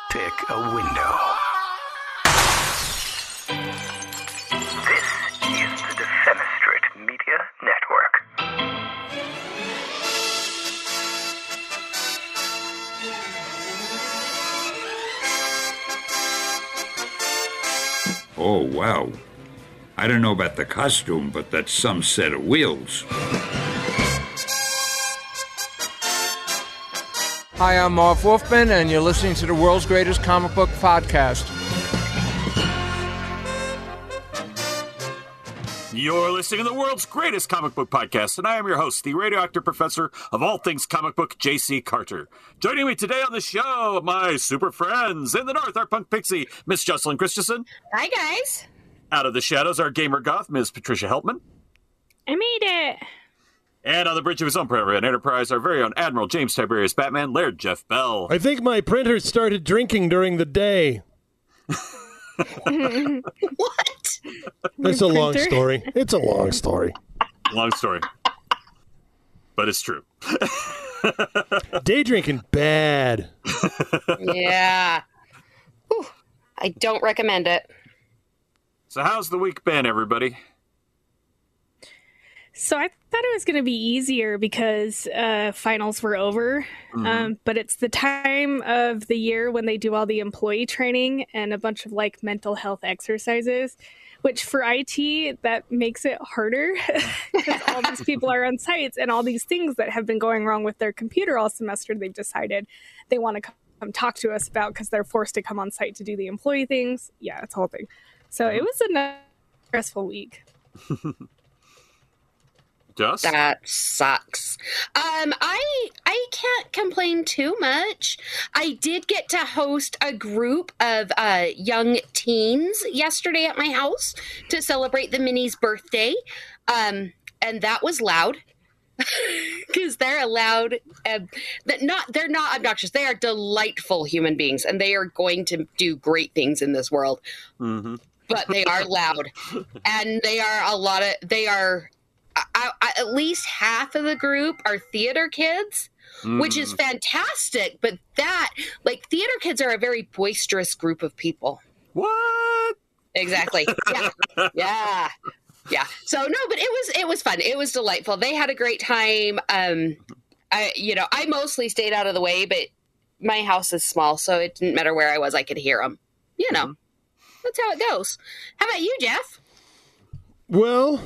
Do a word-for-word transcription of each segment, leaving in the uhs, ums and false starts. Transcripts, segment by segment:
Pick a window. This is the Defenestrate Media Network. Oh, wow. I don't know about the costume, but that's some set of wheels. Hi, I'm Marv Wolfman, and you're listening to the world's greatest comic book podcast. You're listening to the world's greatest comic book podcast, and I am your host, the radioactive professor of all things comic book, J C Carter. Joining me today on the show, my super friends. In the north, our punk pixie, Miss Jocelyn Christensen. Hi, guys. Out of the shadows, our gamer goth, Miz Patricia Heltman. I made it. And on the bridge of his own Prairie Enterprise, our very own Admiral James Tiberius Batman, Laird Jeff Bell. I think my printer started drinking during the day. What? It's a long story. It's a long story. Long story. But it's true. Day drinking, bad. Yeah. Whew. I don't recommend it. So how's the week been, everybody? So I thought it was going to be easier because uh, finals were over, mm-hmm. um, but it's the time of the year when they do all the employee training and a bunch of like mental health exercises, which for I T, that makes it harder because all these people are on sites and all these things that have been going wrong with their computer all semester, they've decided they want to come talk to us about because they're forced to come on site to do the employee things. Yeah, it's a whole thing. So it was a stressful week. Just? That sucks. Um, I I can't complain too much. I did get to host a group of uh, young teens yesterday at my house to celebrate the Minnie's birthday, um, and that was loud because they're allowed. Uh, that not they're not obnoxious. They are delightful human beings, and they are going to do great things in this world. Mm-hmm. But they are loud, and they are a lot of they are. I, I, at least half of the group are theater kids, mm. which is fantastic. But that, like, theater kids are a very boisterous group of people. What? Exactly. Yeah. Yeah. Yeah. So no, but it was it was fun. It was delightful. They had a great time. Um, I you know I mostly stayed out of the way, but my house is small, so it didn't matter where I was. I could hear them. You know, mm-hmm. That's how it goes. How about you, Jeff? Well,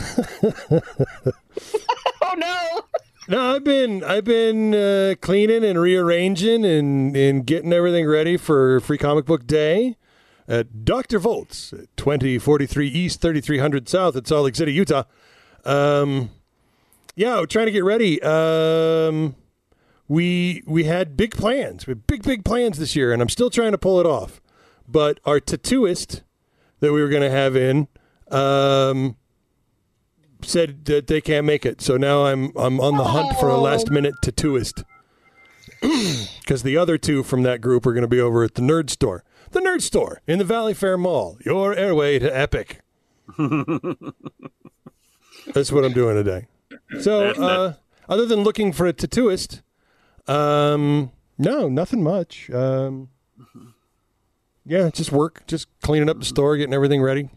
oh no! No, I've been I've been uh, cleaning and rearranging and, and getting everything ready for Free Comic Book Day at Doctor Volts, twenty forty-three East, thirty-three hundred South at Salt Lake City, Utah. Um, yeah, we're trying to get ready. Um, we we had big plans, we had big big plans this year, and I'm still trying to pull it off. But our tattooist that we were going to have in. Um, said that they can't make it, so now I'm I'm on the hunt for a last minute tattooist because the other two from that group are going to be over at the Nerd Store, the Nerd Store in the Valley Fair Mall. Your airway to epic. That's what I'm doing today. So, uh, other than looking for a tattooist, um, no, nothing much. Um, yeah, just work, just cleaning up the store, getting everything ready.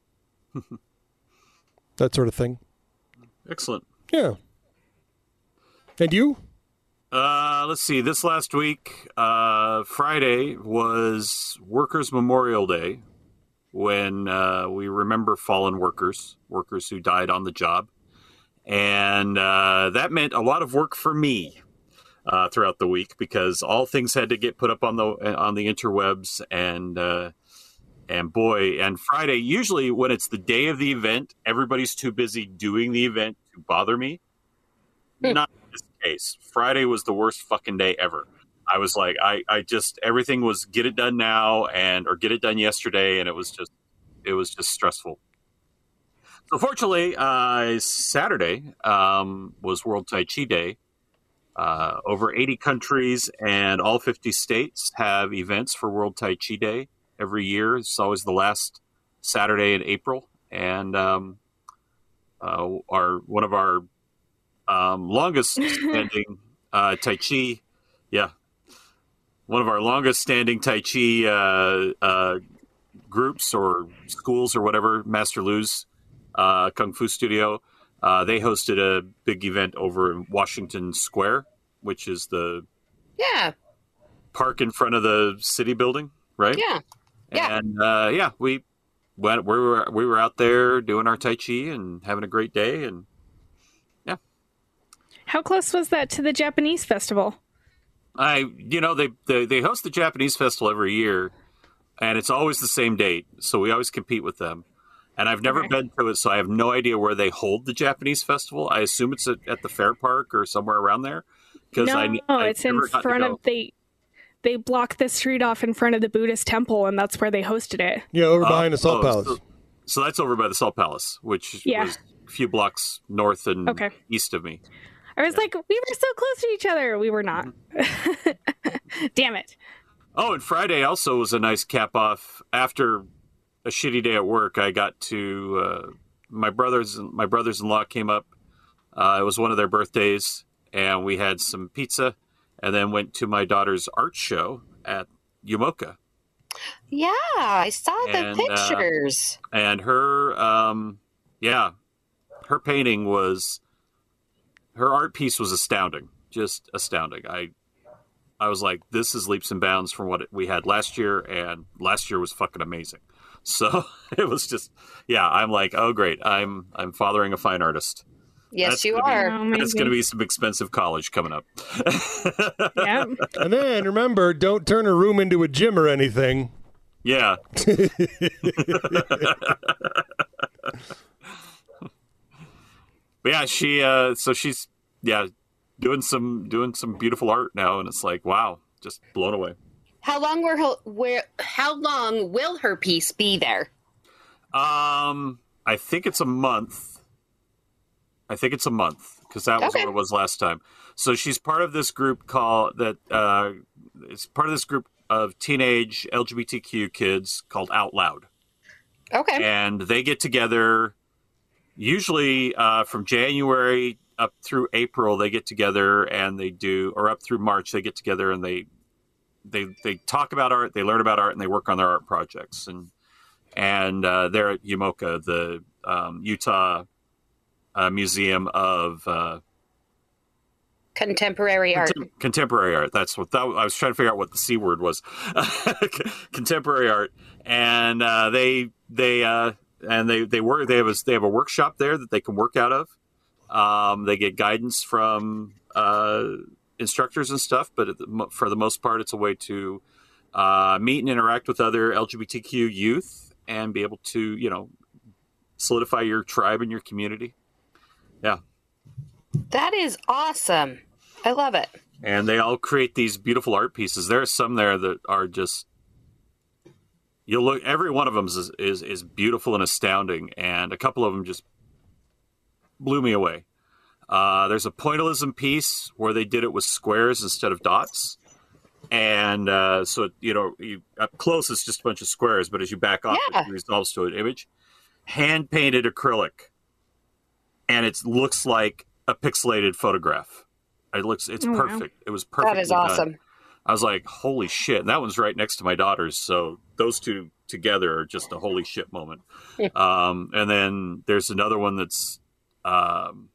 That sort of thing. Excellent. Yeah. And you? Uh, let's see. This last week, uh, Friday was Workers' Memorial Day, when uh, we remember fallen workers, workers who died on the job. And uh, that meant a lot of work for me uh, throughout the week because all things had to get put up on the on the interwebs and. Uh, And boy, and Friday, usually when it's the day of the event, everybody's too busy doing the event to bother me. Not in this case. Friday was the worst fucking day ever. I was like, I, I just, everything was get it done now and, or get it done yesterday. And it was just, it was just stressful. So fortunately, uh, Saturday um, was World Tai Chi Day. Uh, over eighty countries and all fifty states have events for World Tai Chi Day. Every year. It's always the last Saturday in April. And um, uh, our one of our um, longest standing uh, Tai Chi, yeah, one of our longest standing Tai Chi uh, uh, groups or schools or whatever, Master Lu's uh, Kung Fu Studio. Uh, they hosted a big event over in Washington Square, which is the Yeah. park in front of the city building, right? Yeah. Yeah. And uh, yeah, we went. We were we were out there doing our Tai Chi and having a great day, and yeah. How close was that to the Japanese festival? I, you know, they, they they host the Japanese festival every year, and it's always the same date, so we always compete with them. And I've never Okay. been to it, so I have no idea where they hold the Japanese festival. I assume it's at, at the Fair Park or somewhere around there. No, I, I it's in front of they. They blocked the street off in front of the Buddhist temple, and that's where they hosted it. Yeah, over behind the Salt oh, Palace. So, so that's over by the Salt Palace, which Yeah. was a few blocks north and Okay. east of me. I was like, we were so close to each other. We were not. Damn it. Oh, and Friday also was a nice cap off. After a shitty day at work, I got to uh, my brothers. My brothers-in-law came up. Uh, it was one of their birthdays, and we had some pizza, and then went to my daughter's art show at Yumoka. Yeah, I saw the And, uh, pictures. And her, um, yeah, her painting was, her art piece was astounding, just astounding. I, I was like, this is leaps and bounds from what we had last year, and last year was fucking amazing. So it was just, yeah, I'm like, oh great, I'm I'm fathering a fine artist. Yes, that's you gonna be- are. Oh, That's going to maybe. be some expensive college coming up. Yeah. And then remember, don't turn a room into a gym or anything. Yeah. But yeah, she uh so she's yeah, doing some doing some beautiful art now, and it's like, wow, just blown away. How long were her, where? How long will her piece be there? Um I think it's a month. I think it's a month because that was Okay. what it was last time. So she's part of this group called that uh it's part of this group of teenage L G B T Q kids called Out Loud. Okay. And they get together usually uh, from January up through April. They get together and they do, or up through March, they get together and they they they talk about art, they learn about art, and they work on their art projects. And and uh, they're at Yumoka, the um, Utah uh, Museum of uh, Contemporary art. Contem- contemporary art. That's what that, I was trying to figure out what the C word was. Contemporary art, and uh, they they uh, and they they work. They have a they have a workshop there that they can work out of. Um, they get guidance from uh, instructors and stuff, but at the, for the most part, it's a way to uh, meet and interact with other L G B T Q youth and be able to, you know, solidify your tribe and your community. Yeah. That is awesome. I love it. And they all create these beautiful art pieces. There are some there that are just, you look, every one of them is, is, is beautiful and astounding. And a couple of them just blew me away. Uh, there's a pointillism piece where they did it with squares instead of dots. And uh, so, you know, you, up close, it's just a bunch of squares. But as you back off, Yeah. it resolves to an image. Hand-painted acrylic. And it looks like a pixelated photograph. It looks, it's Oh, wow. perfect. It was perfect. That is awesome. I was like, holy shit. And that one's right next to my daughter's. So those two together are just a holy shit moment. um, and then there's another one that's, um,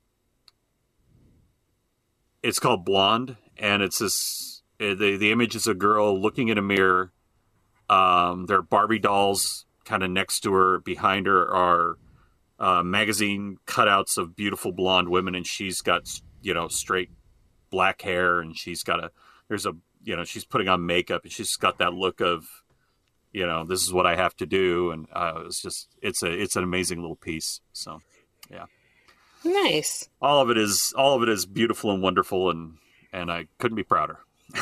it's called Blonde. And it's this, uh, the, the image is a girl looking in a mirror. Um, there are Barbie dolls kind of next to her. Behind her are uh, magazine cutouts of beautiful blonde women. And she's got, you know, straight black hair. And she's got a, there's a, you know, she's putting on makeup and she's got that look of, you know, this is what I have to do. And uh, it's just, it's a, it's an amazing little piece. So, yeah, Nice. all of it is, all of it is beautiful and wonderful. And, and I couldn't be prouder.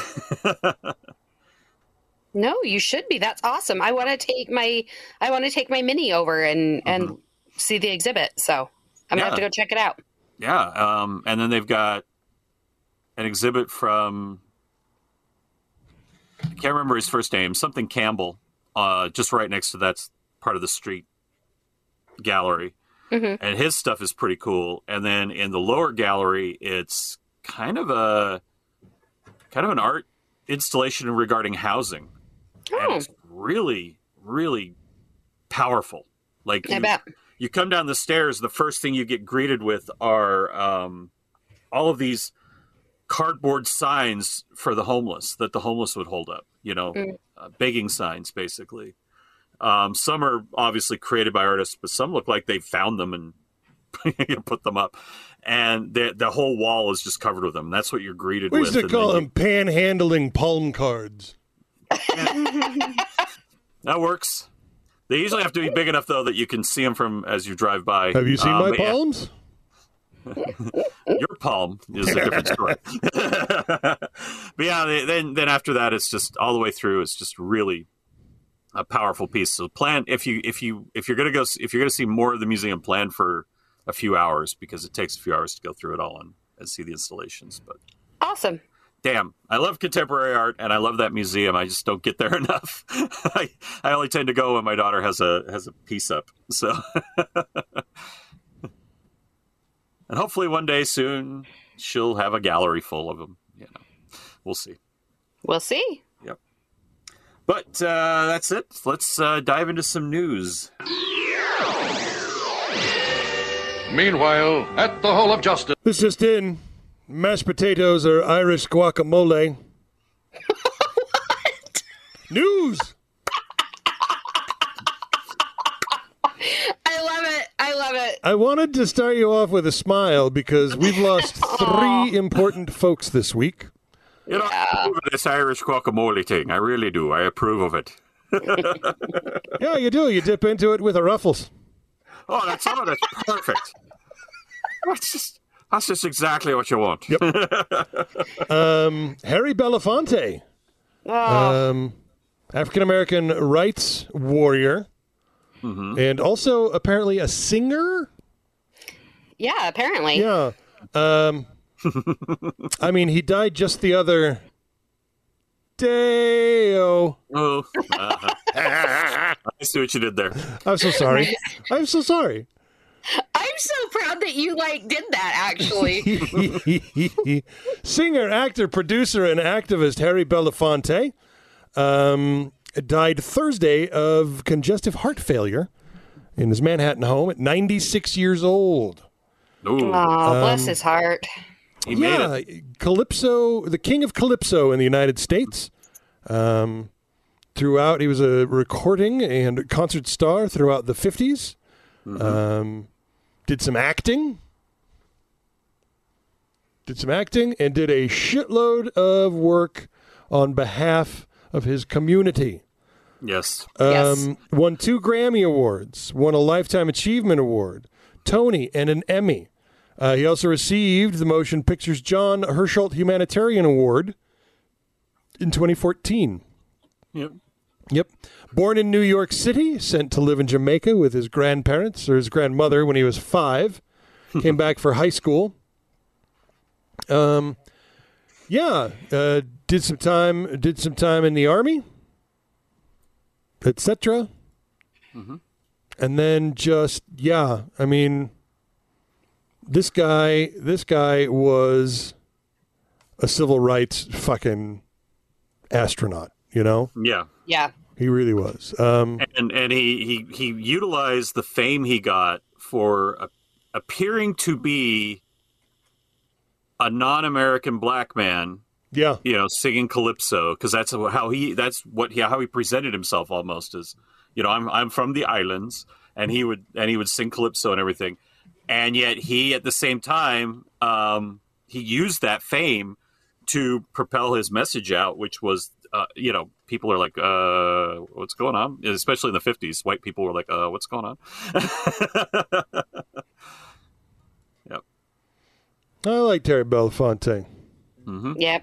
No, you should be. That's awesome. I want to take my I want to take my mini over and and see the exhibit. So I'm gonna have to Yeah. go check it out. Yeah. Um, and then they've got an exhibit from, I can't remember his first name, something Campbell, uh, just right next to that part of the street gallery. Mhm. And his stuff is pretty cool. And then in the lower gallery, it's kind of a, kind of an art installation regarding housing. Oh. And it's really, really powerful. Like I you, bet. you come down the stairs, the first thing you get greeted with are um, all of these cardboard signs for the homeless that the homeless would hold up, you know, Mm. uh, begging signs, basically. Um, some are obviously created by artists, but some look like they found them and put them up. And the, the whole wall is just covered with them. That's what you're greeted We with. used to and call then them panhandling palm cards. you- that works. They usually have to be big enough, though, that you can see them from as you drive by. Have you seen Um, my but yeah, palms? your palm is a different story. But yeah, they- then then after that, it's just all the way through. It's just really a powerful piece. So plan if you if you if you're gonna go if you're gonna see more of the museum, plan for a few hours because it takes a few hours to go through it all and, and see the installations. But Awesome. damn, I love contemporary art and I love that museum. I just don't get there enough. I, I only tend to go when my daughter has a has a piece up. So, and hopefully one day soon she'll have a gallery full of them. You know, we'll see. We'll see. Yep. But uh, that's it. Let's uh, dive into some news. Meanwhile, at the Hall of Justice. This just in. Mashed potatoes are Irish guacamole. What? News! I love it. I love it. I wanted to start you off with a smile because we've lost three important folks this week. You know, I approve of this Irish guacamole thing. I really do. I approve of it. Yeah, you do. You dip into it with a Ruffles. Oh, that's oh, that's perfect. That's just that's just exactly what you want. Yep. um, Harry Belafonte, Oh, um, African-American rights warrior, and also apparently a singer. yeah, apparently. Yeah. Um, I mean, he died just the other day. Oh, Oh, uh-huh. I see what you did there. I'm so sorry. I'm so sorry. I'm so proud that you like did that actually. Singer, actor, producer, and activist Harry Belafonte um, died Thursday of congestive heart failure in his Manhattan home at ninety-six years old. Ooh, Oh, bless his heart. he made Yeah, it. Calypso, the king of Calypso in the United States. Um, throughout, he was a recording and concert star throughout the fifties. Um, did some acting. Did some acting and did a shitload of work on behalf of his community. Yes. Yes. Um, won two Grammy Awards, won a Lifetime Achievement Award, Tony, and an Emmy. Uh, he also received the Motion Picture's John Herschel Humanitarian Award in twenty fourteen. Yep. Yep. Born in New York City, sent to live in Jamaica with his grandparents or his grandmother when he was five. Came back for high school. Um, yeah, uh, did some time. Did some time in the army, et cetera. And then just yeah, I mean, this guy. This guy was a civil rights fucking astronaut. You know, Yeah. Yeah. he really was. Um, And and he, he, he utilized the fame he got for uh, appearing to be a non-American black man, yeah. you know, singing calypso, because that's how he that's what he, how he presented himself almost as, you know, I'm I'm from the islands, and he would and he would sing calypso and everything, and yet he at the same time um, he used that fame to propel his message out, which was, uh, you know, people are like, uh, what's going on? Especially in the fifties, white people were like, uh, what's going on? Yep. I like Terry Belafonte. Yep.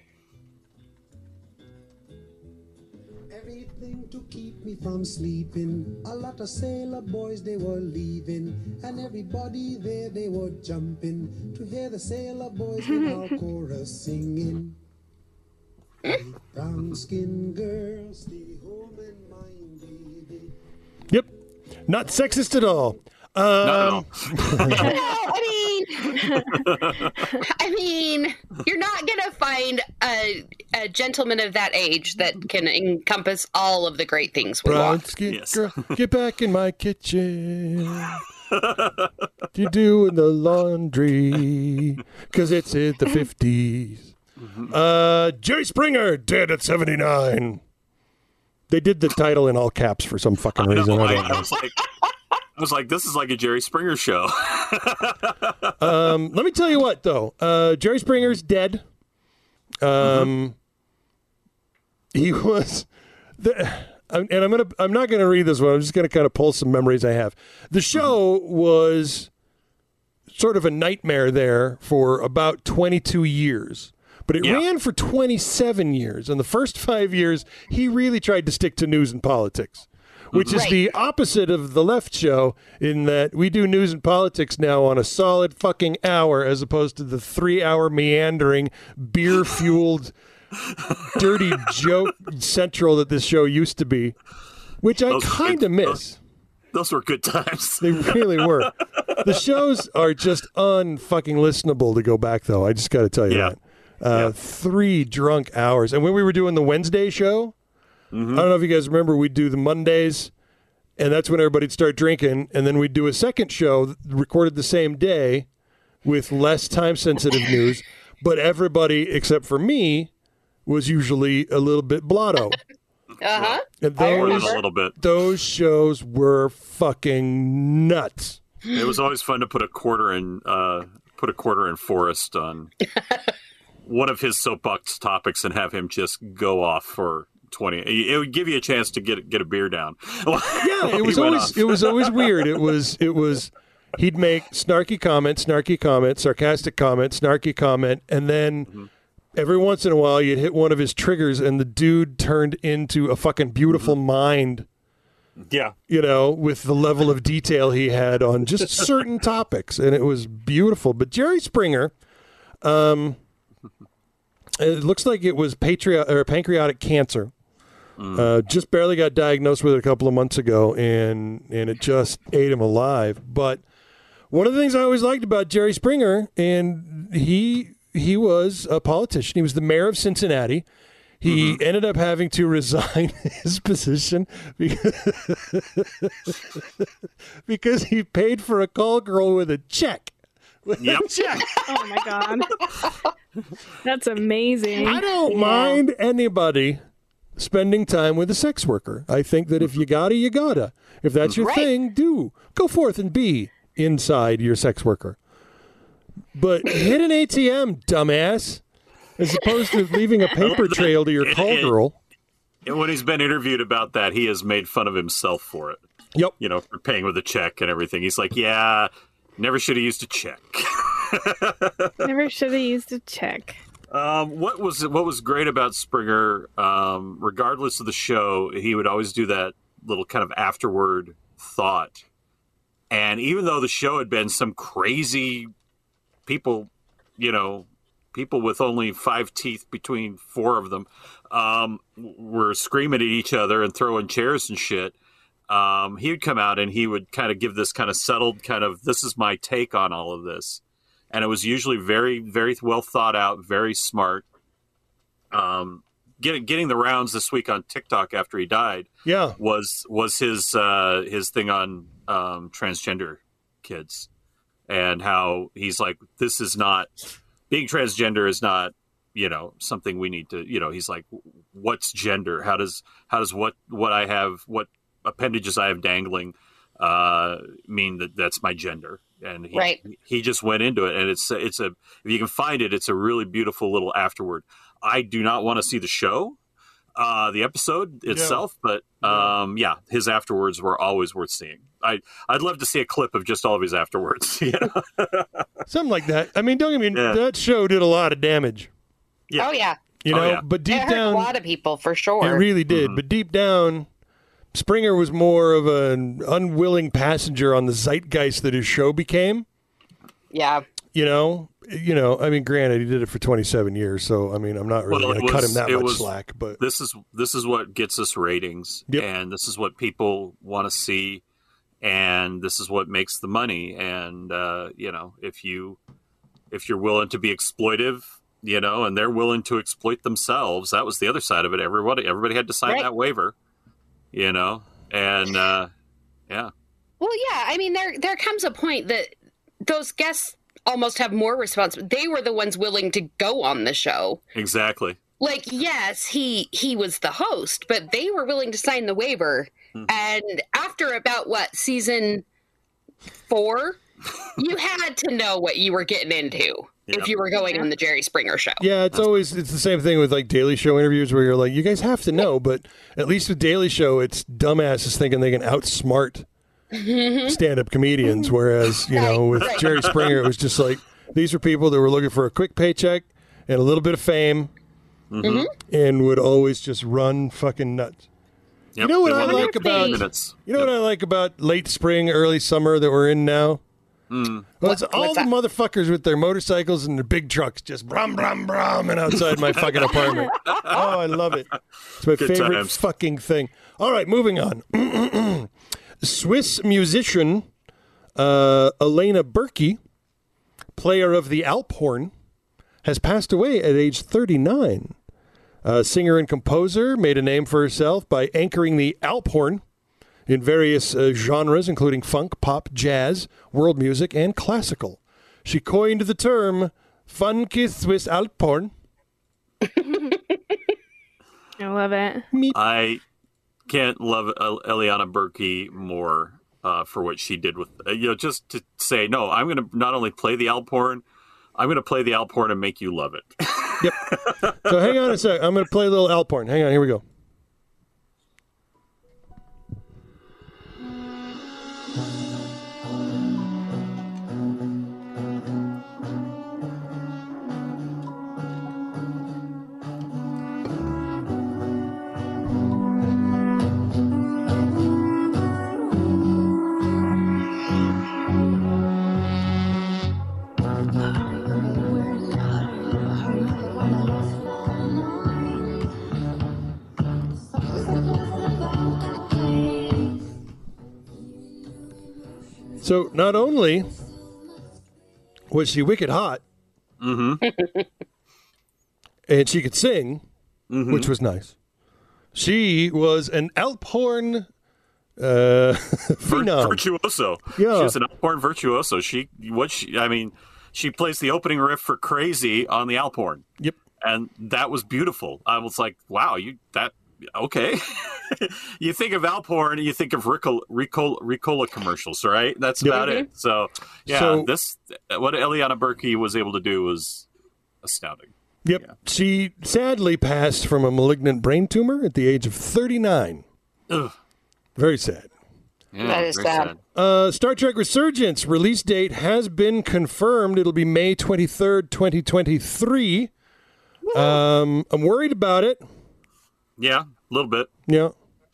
Everything to keep me from sleeping. A lot of sailor boys they were leaving, and everybody there they were jumping to hear the sailor boys in our chorus singing. Brown skin girl, stay home and mind baby. Yep. Not sexist at all. Not at Um, all. Well, I mean, I mean, you're not going to find a, a gentleman of that age that can encompass all of the great things we want. Brodsky, Yes. girl, get back in my kitchen. You're doing the laundry because it's in the fifties. Uh, Jerry Springer, dead at seventy-nine. They did the title in all caps for some fucking I, know, reason. I I, don't I know. was like, I was like, this is like a Jerry Springer show. Um, let me tell you what, though. Uh, Jerry Springer's dead. Um, he was, the, and I'm gonna, I'm not gonna read this one. I'm just gonna kind of pull some memories I have. The show was sort of a nightmare there for about twenty-two years. But it Yeah. ran for twenty-seven years. And the first five years, he really tried to stick to news and politics, which is Right. the opposite of the left show in that we do news and politics now on a solid fucking hour as opposed to the three-hour meandering, beer-fueled, dirty joke central that this show used to be, which I Those- kind of miss. Those were good times. They really were. The shows are just unfucking listenable to go back, though. I just got to tell you Yeah. that. Uh, Three drunk hours. And when we were doing the Wednesday show, Mm-hmm. I don't know if you guys remember, we'd do the Mondays, and that's when everybody'd start drinking. And then we'd do a second show recorded the same day with less time-sensitive news. But everybody, except for me, was usually a little bit blotto. Uh-huh. And I Or remember. a those, little bit. those shows were fucking nuts. It was always fun to put a quarter in, uh, put a quarter in Forrest on one of his soapbox topics and have him just go off for twenty. It would give you a chance to get get a beer down. Yeah, it was always it was always weird. It was it was he'd make snarky comment, snarky comment, sarcastic comment, snarky comment, and then Mm-hmm. every once in a while you'd hit one of his triggers and the dude turned into a fucking beautiful mind, Yeah. you know, with the level of detail he had on just certain topics, and it was beautiful. But Jerry Springer, um it looks like it was patri- or pancreatic cancer. Uh, just barely got diagnosed with it a couple of months ago, and and it just ate him alive. But one of the things I always liked about Jerry Springer, and he he was a politician. He was the mayor of Cincinnati. He ended up having to resign his position because, because he paid for a call girl with a check. With Yep. a check. Oh my god. That's amazing. I don't mind anybody spending time with a sex worker. I think that if you gotta, you gotta. If that's your Right. thing, do. Go forth and be inside your sex worker. But hit an A T M, dumbass, as opposed to leaving a paper trail to your call girl. And when he's been interviewed about that, he has made fun of himself for it. Yep. You know, for paying with a check and everything. He's like, yeah, never should have used a check. Never should have used a check. Um, what was what was great about Springer, um, regardless of the show, he would always do that little kind of afterward thought. And even though the show had been some crazy people, you know, people with only five teeth between four of them, um, were screaming at each other and throwing chairs and shit. Um, he would come out and he would kind of give this kind of settled kind of, this is my take on all of this. And it was usually very, very well thought out, very smart. Um, getting getting the rounds this week on TikTok after he died Yeah. was was his uh, his thing on um, transgender kids and how he's like, this is not, being transgender is not, you know, something we need to, you know, he's like, what's gender? How does how does what what I have, what appendages I have dangling uh, mean that that's my gender? And he, Right. he just went into it, and it's it's a, if you can find it, it's a really beautiful little afterward. I do not want to see the show, uh, the episode itself, but um, yeah, his afterwards were always worth seeing. I I'd love to see a clip of just all of his afterwards. You know? Something like that. I mean, don't get me, Yeah. that show did a lot of damage, Yeah. Oh, yeah. you Oh, know, yeah. but It deep hurt down, a lot of people, for sure. it really did. But deep down, Springer was more of an unwilling passenger on the zeitgeist that his show became. yeah. You know, you know. I mean, granted, he did it for twenty-seven years, so I mean, I'm not really Well, it going to cut was- him that it much was- slack. But This is this is what gets us ratings, Yep. and this is what people want to see, and this is what makes the money. And uh, you know, if you if you're willing to be exploitive, you know, and they're willing to exploit themselves. That was the other side of it. Everybody, everybody had to sign Right. that waiver, you know, and uh, yeah. Well, yeah. I mean, there there comes a point that those guests almost have more responsibility. They were the ones willing to go on the show. Exactly. Like, yes, he he was the host, but they were willing to sign the waiver. Mm-hmm. And after about what season four, you had to know what you were getting into. Yep. If you were going on the Jerry Springer show. Yeah, it's always it's the same thing with like Daily Show interviews where you're like, you guys have to know, but at least with Daily Show, it's dumbasses thinking they can outsmart stand-up comedians, whereas you know with right. Jerry Springer, it was just like these were people that were looking for a quick paycheck and a little bit of fame, mm-hmm. and would always just run fucking nuts. Yep. You know what I like about minutes. you know yep. what I like about late spring, early summer that we're in now. Mm. Well, it's all the that? motherfuckers with their motorcycles and their big trucks just brum, brum, brum, and outside my fucking apartment. Oh, I love it. It's my Good favorite times. fucking thing. All right, moving on. Swiss musician uh, Elena Berkey, player of the Alphorn, has passed away at age thirty-nine. Uh, singer and composer, made a name for herself by anchoring the Alphorn in various uh, genres, including funk, pop, jazz, world music, and classical. She coined the term "Funky Swiss Alphorn." I love it. I can't love Eliana Berkey more uh, for what she did with, uh, you know, just to say, no, I'm going to not only play the Alphorn, I'm going to play the Alphorn and make you love it. Yep. So hang on a sec. I'm going to play a little Alphorn. Hang on. Here we go. So not only was she wicked hot, mm-hmm. and she could sing, mm-hmm. which was nice, she was an Alphorn uh, phenom. Virtuoso. Yeah. She was an Alphorn virtuoso. She, what she, I mean, she plays the opening riff for Crazy on the Alphorn. Yep. And that was beautiful. I was like, wow, you, that, okay. You think of Alphorn and you think of Ricola, Ricola, Ricola commercials, right? That's about mm-hmm. it. So, yeah, so, this what Eliana Berkey was able to do was astounding. Yep. Yeah. She sadly passed from a malignant brain tumor at the age of thirty-nine. Ugh. Very sad. Yeah, that is sad. sad. Uh, Star Trek Resurgence release date has been confirmed. It'll be May twenty-third, twenty twenty-three. Um, I'm worried about it. Yeah, a little bit. Yeah.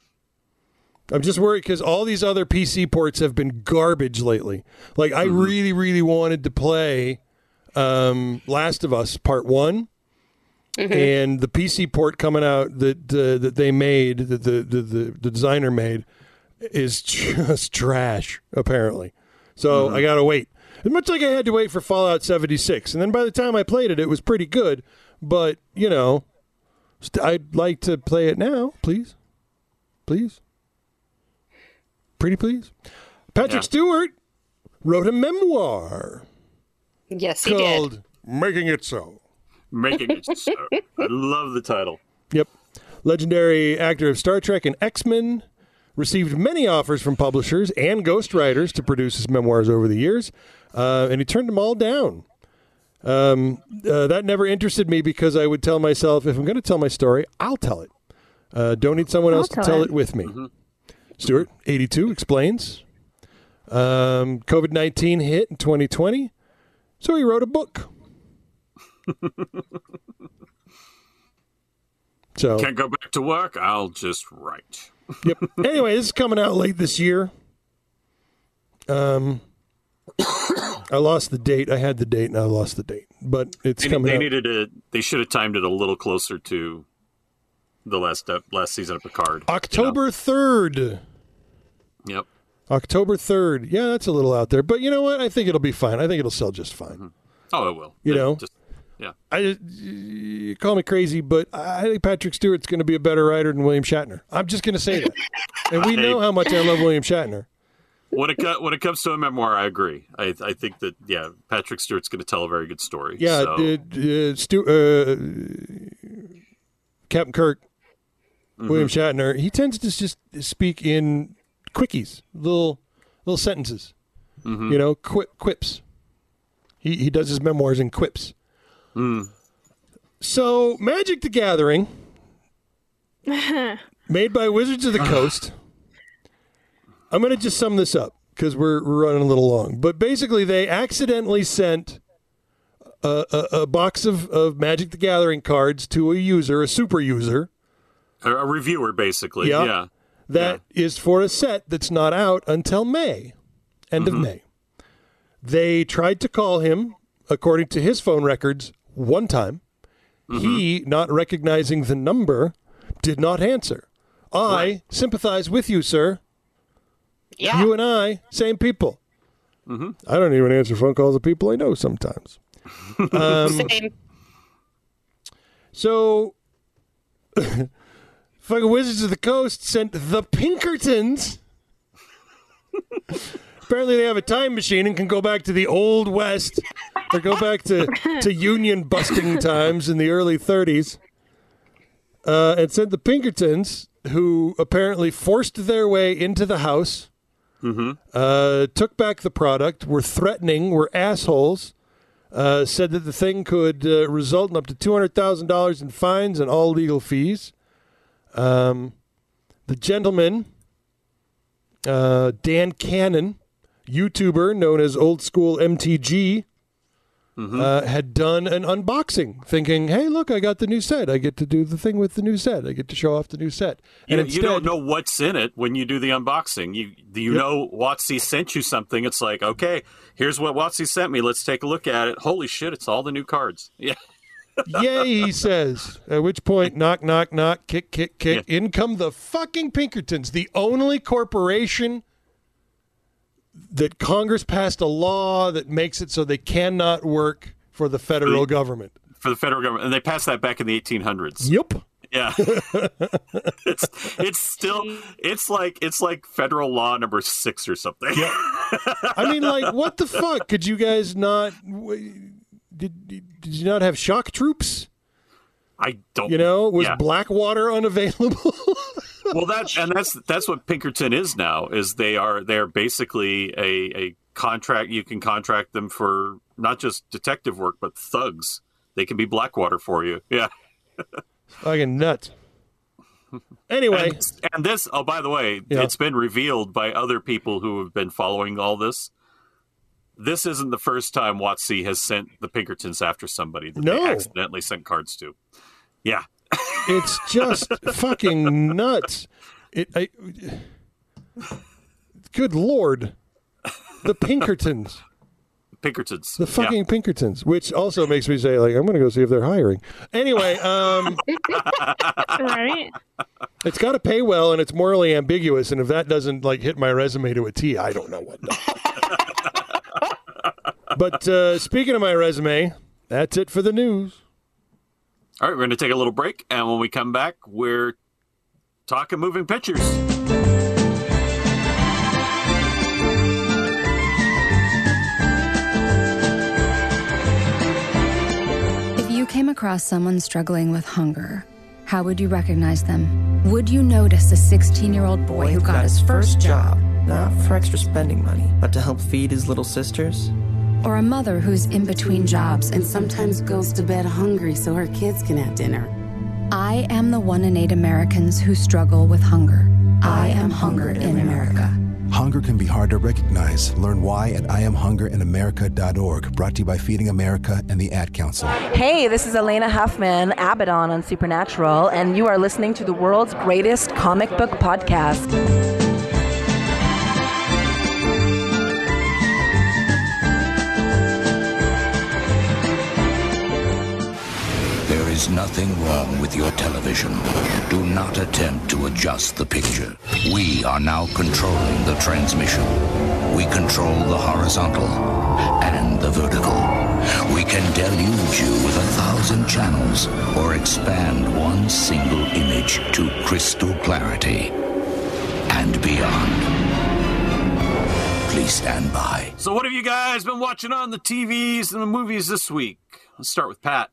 I'm just worried because all these other P C ports have been garbage lately. Like, I mm-hmm. really, really wanted to play um, Last of Us Part one, mm-hmm. and the P C port coming out that uh, that they made, that the, the, the, the designer made, is just trash, apparently. So mm-hmm. I got to wait. As much like I had to wait for Fallout seventy-six. And then by the time I played it, it was pretty good. But, you know, st- I'd like to play it now, please. Please. Pretty please. Patrick yeah. Stewart wrote a memoir. Yes, he called did. Making It So. Making It So. I love the title. Yep. Legendary actor of Star Trek and X-Men, received many offers from publishers and ghostwriters to produce his memoirs over the years, uh, and he turned them all down. Um, uh, that never interested me because I would tell myself, if I'm going to tell my story, I'll tell it. Uh, don't need someone I'll else tell to tell it, it with me. Mm-hmm. Stewart, eighty-two, explains. Um, covid nineteen hit in twenty twenty, so he wrote a book. So can't go back to work, I'll just write. Yep. Anyway, this is coming out late this year. Um, I lost the date. I had the date, and I lost the date. But it's they, coming they out. Needed a, they should have timed it a little closer to the last uh, last season of Picard. October third. Yep. October third. Yeah, that's a little out there. But you know what? I think it'll be fine. I think it'll sell just fine. Mm-hmm. Oh, it will. You It know? Just, yeah. I just, you call me crazy, but I think Patrick Stewart's going to be a better writer than William Shatner. I'm just going to say that. And we know how much I love William Shatner. When it, co- when it comes to a memoir, I agree. I, I think that, yeah, Patrick Stewart's going to tell a very good story. Yeah, so. uh, uh, Stu- uh, Captain Kirk, mm-hmm. William Shatner, he tends to just speak in quickies, little little sentences, mm-hmm. you know, quip, quips. He he does his memoirs in quips. Mm. So, Magic the Gathering, made by Wizards of the Coast. I'm going to just sum this up because we're, we're running a little long. But basically, they accidentally sent a, a, a box of, of Magic the Gathering cards to a user, a super user. A, a reviewer, basically. Yeah. yeah. That yeah. is for a set that's not out until May, end mm-hmm. of May. They tried to call him, according to his phone records, one time. Mm-hmm. He, not recognizing the number, did not answer. I right. sympathize with you, sir. Yeah. You and I, same people. Mm-hmm. I don't even answer phone calls of people I know sometimes. um, Same. So, fucking Wizards of the Coast sent the Pinkertons. Apparently they have a time machine and can go back to the Old West or go back to, to union busting times in the early thirties. Uh, and sent the Pinkertons, who apparently forced their way into the house, mm-hmm. uh, took back the product, were threatening, were assholes, uh, said that the thing could uh, result in up to two hundred thousand dollars in fines and all legal fees. Um, the gentleman, uh, Dan Cannon, YouTuber known as Old School M T G, mm-hmm. uh, had done an unboxing, thinking, hey, look, I got the new set. I get to do the thing with the new set. I get to show off the new set. You, and instead, you don't know what's in it when you do the unboxing. You you yep. know WotC sent you something. It's like, okay, here's what WotC sent me. Let's take a look at it. Holy shit, it's all the new cards. Yeah. Yay, he says. At which point, knock, knock, knock, kick, kick, kick. Yeah. In come the fucking Pinkertons, the only corporation that Congress passed a law that makes it so they cannot work for the federal for the, government. For the federal government. And they passed that back in the eighteen hundreds. Yep. Yeah. it's it's still it's like it's like federal law number six or something. Yeah. I mean, like, what the fuck? Could you guys not did did you not have shock troops? I don't You know, was yeah. Blackwater unavailable? Well, that and that's that's what Pinkerton is now. Is they are they are basically a, a contract. You can contract them for not just detective work, but thugs. They can be Blackwater for you. Yeah, fucking nuts. Anyway, and, and this. Oh, by the way, yeah. it's been revealed by other people who have been following all this. This isn't the first time WotC has sent the Pinkertons after somebody that no. they accidentally sent cards to. Yeah. It's just fucking nuts. It, I, good Lord. The Pinkertons. Pinkertons. The fucking yeah. Pinkertons, which also makes me say, like, I'm going to go see if they're hiring. Anyway, um, right? It's got to pay well, and it's morally ambiguous, and if that doesn't, like, hit my resume to a T, I don't know what does. But uh, speaking of my resume, that's it for the news. All right, we're going to take a little break, and when we come back, we're talking moving pictures. If you came across someone struggling with hunger, how would you recognize them? Would you notice a sixteen-year-old boy who got his first job? Not for extra spending money, but to help feed his little sisters? Or a mother who's in between jobs and sometimes goes to bed hungry so her kids can have dinner? I am the one in eight Americans who struggle with hunger. I am hunger in America. Hunger can be hard to recognize. Learn why at I am hunger in america dot org. Brought to you by Feeding America and the Ad Council. Hey, this is Elena Huffman, Abaddon on Supernatural, and you are listening to the world's greatest comic book podcast. There is nothing wrong with your television. Do not attempt to adjust the picture. We are now controlling the transmission. We control the horizontal and the vertical. We can deluge you with a thousand channels or expand one single image to crystal clarity and beyond. Please stand by. So what have you guys been watching on the T Vs and the movies this week? Let's start with Pat.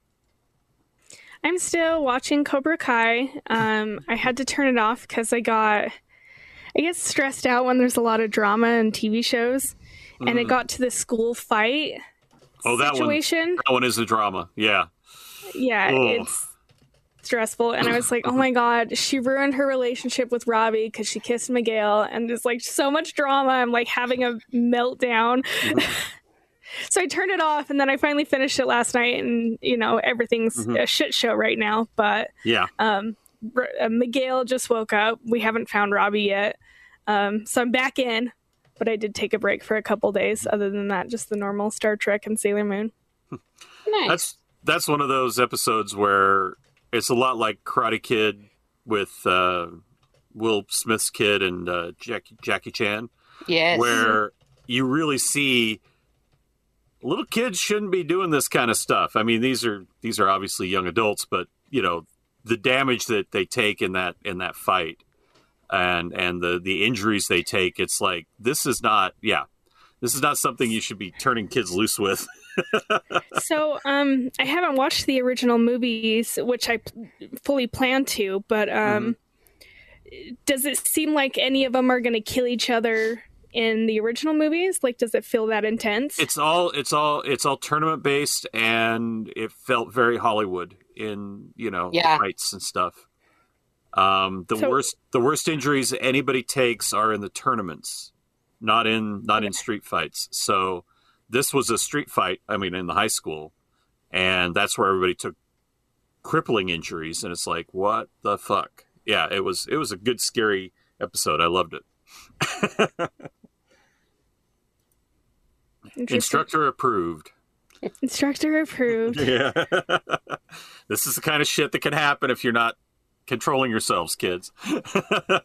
I'm still watching Cobra Kai. Um, I had to turn it off because I got, I get stressed out when there's a lot of drama in T V shows. Mm. And it got to the school fight oh, that situation. One, that one is a drama. Yeah. Yeah, Ugh. It's stressful. And I was like, oh my God, she ruined her relationship with Robbie because she kissed Miguel. And there's like so much drama. I'm like having a meltdown. Mm-hmm. So I turned it off, and then I finally finished it last night, and, you know, everything's mm-hmm. a shit show right now. But yeah, um, uh, Miguel just woke up. We haven't found Robbie yet. Um, so I'm back in, but I did take a break for a couple days. Other than that, just the normal Star Trek and Sailor Moon. Nice. That's, that's one of those episodes where it's a lot like Karate Kid with uh, Will Smith's kid and uh, Jackie, Jackie Chan. Yes. Where you really see... little kids shouldn't be doing this kind of stuff. I mean, these are these are obviously young adults, but you know, the damage that they take in that in that fight, and and the the injuries they take, it's like this is not yeah, this is not something you should be turning kids loose with. So, um, I haven't watched the original movies, which I p- fully plan to, but um, mm-hmm. does it seem like any of them are going to kill each other in the original movies? Like, does it feel that intense? It's all it's all it's all tournament based, and it felt very Hollywood in, you know, yeah. fights and stuff. Um, the So- worst the worst injuries anybody takes are in the tournaments, not in not in street fights. So this was a street fight. I mean, in the high school, and that's where everybody took crippling injuries, and it's like, what the fuck? Yeah, it was it was a good scary episode. I loved it. Instructor approved. Instructor approved. Yeah. This is the kind of shit that can happen if you're not controlling yourselves, kids. How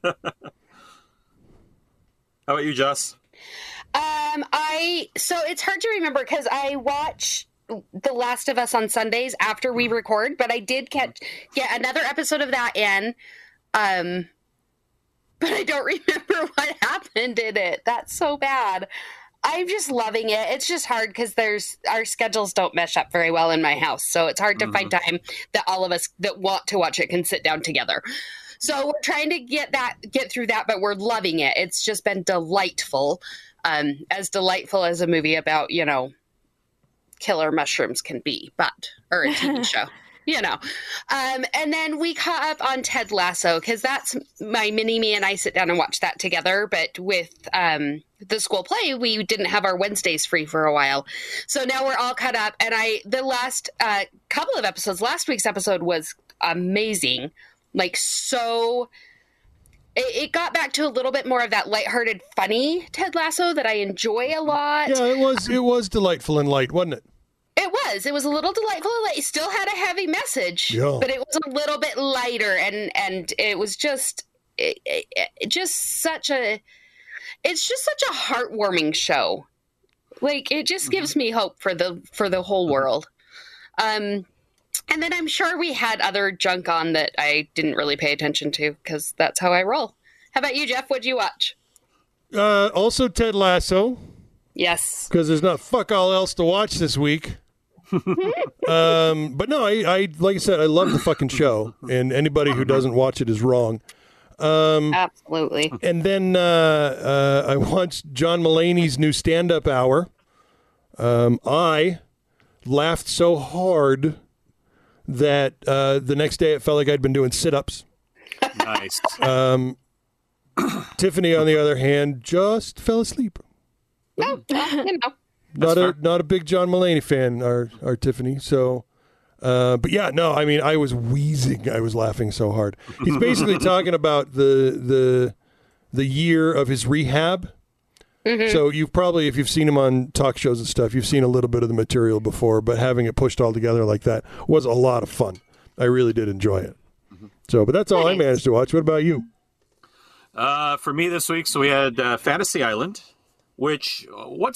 about you, Jess? Um, I so it's hard to remember because I watch The Last of Us on Sundays after we record, but I did catch get another episode of that in. Um, but I don't remember what happened in it. That's so bad. I'm just loving it. It's just hard because there's our schedules don't mesh up very well in my house, so it's hard to mm-hmm. find time that all of us that want to watch it can sit down together. So we're trying to get that get through that, but we're loving it. It's just been delightful, um, as delightful as a movie about, you know, killer mushrooms can be, but or a T V show. You know, um, and then we caught up on Ted Lasso because that's my mini me and I sit down and watch that together. But with um, the school play, we didn't have our Wednesdays free for a while, so now we're all caught up. And I, the last uh, couple of episodes, last week's episode was amazing, like so. It, it got back to a little bit more of that lighthearted, funny Ted Lasso that I enjoy a lot. Yeah, it was it was delightful and light, wasn't it? It was. It was a little delightful. It still had a heavy message, yeah. but it was a little bit lighter, and and it was just it, it, it just such a. It's just such a heartwarming show. Like it just gives mm-hmm. me hope for the for the whole world. Um, and then I'm sure we had other junk on that I didn't really pay attention to because that's how I roll. How about you, Jeff? What'd you watch? Uh, also, Ted Lasso. Yes, because there's not fuck all else to watch this week. um, but no, I, I like I said, I love the fucking show, and anybody who doesn't watch it is wrong. Um, Absolutely. And then uh, uh, I watched John Mulaney's new stand-up hour. Um, I laughed so hard that uh, the next day it felt like I'd been doing sit-ups. Nice. Um, Tiffany, on the other hand, just fell asleep. No, you know. Not a not a big John Mulaney fan, our our Tiffany. So, uh, but yeah, no, I mean, I was wheezing. I was laughing so hard. He's basically talking about the the the year of his rehab. Mm-hmm. So you've probably, if you've seen him on talk shows and stuff, you've seen a little bit of the material before. But having it pushed all together like that was a lot of fun. I really did enjoy it. Mm-hmm. So, but that's all nice. I managed to watch. What about you? Uh, for me this week, so we had uh, Fantasy Island, which uh, what's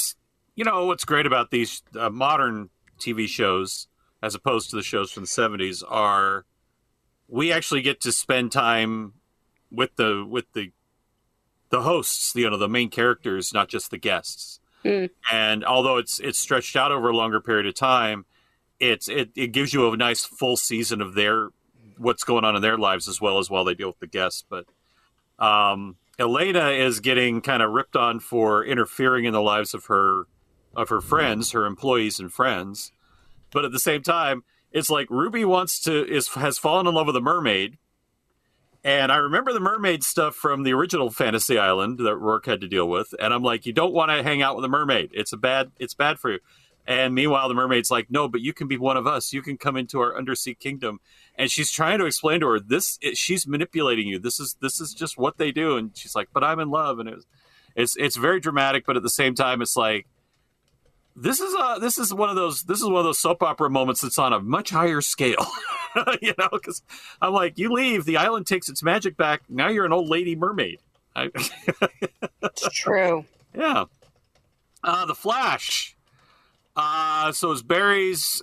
you know, what's great about these uh, modern T V shows, as opposed to the shows from the seventies, are we actually get to spend time with the with the the hosts, you know, the main characters, not just the guests. Mm. And although it's it's stretched out over a longer period of time, it's it, it gives you a nice full season of their what's going on in their lives as well as while they deal with the guests. But um, Elena is getting kind of ripped on for interfering in the lives of her of her friends, her employees and friends. But at the same time, it's like Ruby wants to is has fallen in love with a mermaid. And I remember the mermaid stuff from the original Fantasy Island that Rourke had to deal with. And I'm like, you don't want to hang out with a mermaid. It's a bad, it's bad for you. And meanwhile, the mermaid's like, no, but you can be one of us. You can come into our undersea kingdom. And she's trying to explain to her, this, it, she's manipulating you. This is, this is just what they do. And she's like, but I'm in love. And it was, it's, it's very dramatic. But at the same time, it's like, this is a, this is one of those, this is one of those soap opera moments that's on a much higher scale. You know, because I'm like, you leave, the island takes its magic back. Now you're an old lady mermaid. I... It's true. Yeah. Uh, the Flash. Uh, so it's Barry's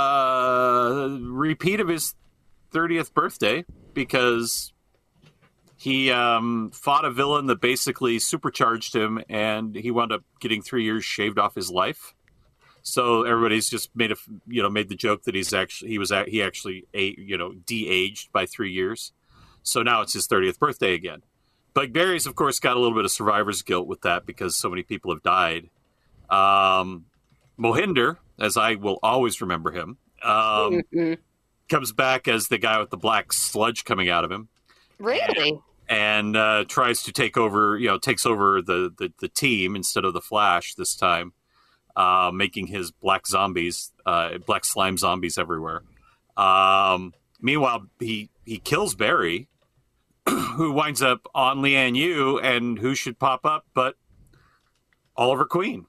uh, repeat of his thirtieth birthday because he um, fought a villain that basically supercharged him, and he wound up getting three years shaved off his life. So everybody's just made a, you know, made the joke that he's actually, he was, he actually, a, you know, de-aged by three years. So now it's his thirtieth birthday again. But Barry's, of course, got a little bit of survivor's guilt with that because so many people have died. Um, Mohinder, as I will always remember him, um, mm-hmm. comes back as the guy with the black sludge coming out of him. Really? And uh, tries to take over, you know, takes over the, the, the team instead of the Flash this time. Uh, making his black zombies, uh, black slime zombies everywhere. Um, meanwhile, he, he kills Barry, who winds up on Lian Yu, and who should pop up but Oliver Queen.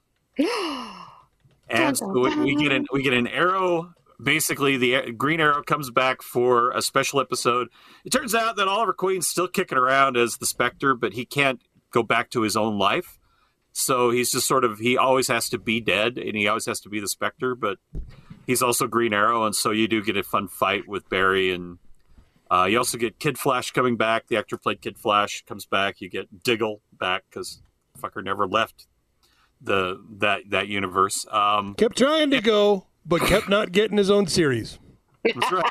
And so we, we get an we get an Arrow. Basically, the Green Arrow comes back for a special episode. It turns out that Oliver Queen's still kicking around as the Spectre, but he can't go back to his own life. So he's just sort of, he always has to be dead, and he always has to be the Spectre, but he's also Green Arrow, and so you do get a fun fight with Barry, and uh, you also get Kid Flash coming back. The actor played Kid Flash comes back. You get Diggle back, because fucker never left the that that universe. Um, kept trying to go, but kept not getting his own series. That's right.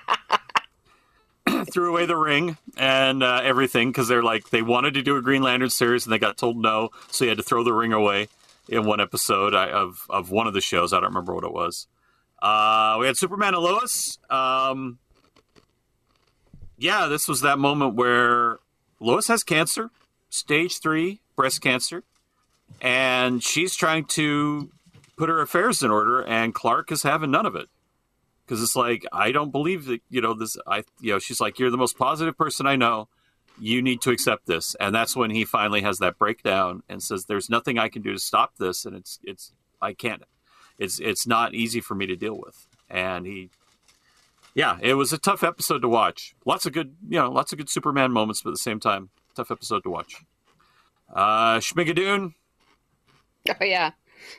Threw away the ring and uh, everything because they're like they wanted to do a Green Lantern series and they got told no, so he had to throw the ring away in one episode of of one of the shows. I don't remember what it was. Uh, we had Superman and Lois. Um, yeah, this was that moment where Lois has cancer, stage three breast cancer, and she's trying to put her affairs in order, and Clark is having none of it. Because it's like, I don't believe that, you know, this, I, you know, she's like, you're the most positive person I know. You need to accept this. And that's when he finally has that breakdown and says, there's nothing I can do to stop this. And it's, it's, I can't, it's, it's not easy for me to deal with. And he, yeah, it was a tough episode to watch. Lots of good, you know, lots of good Superman moments, but at the same time, tough episode to watch. Uh, Schmigadoon. Oh, yeah.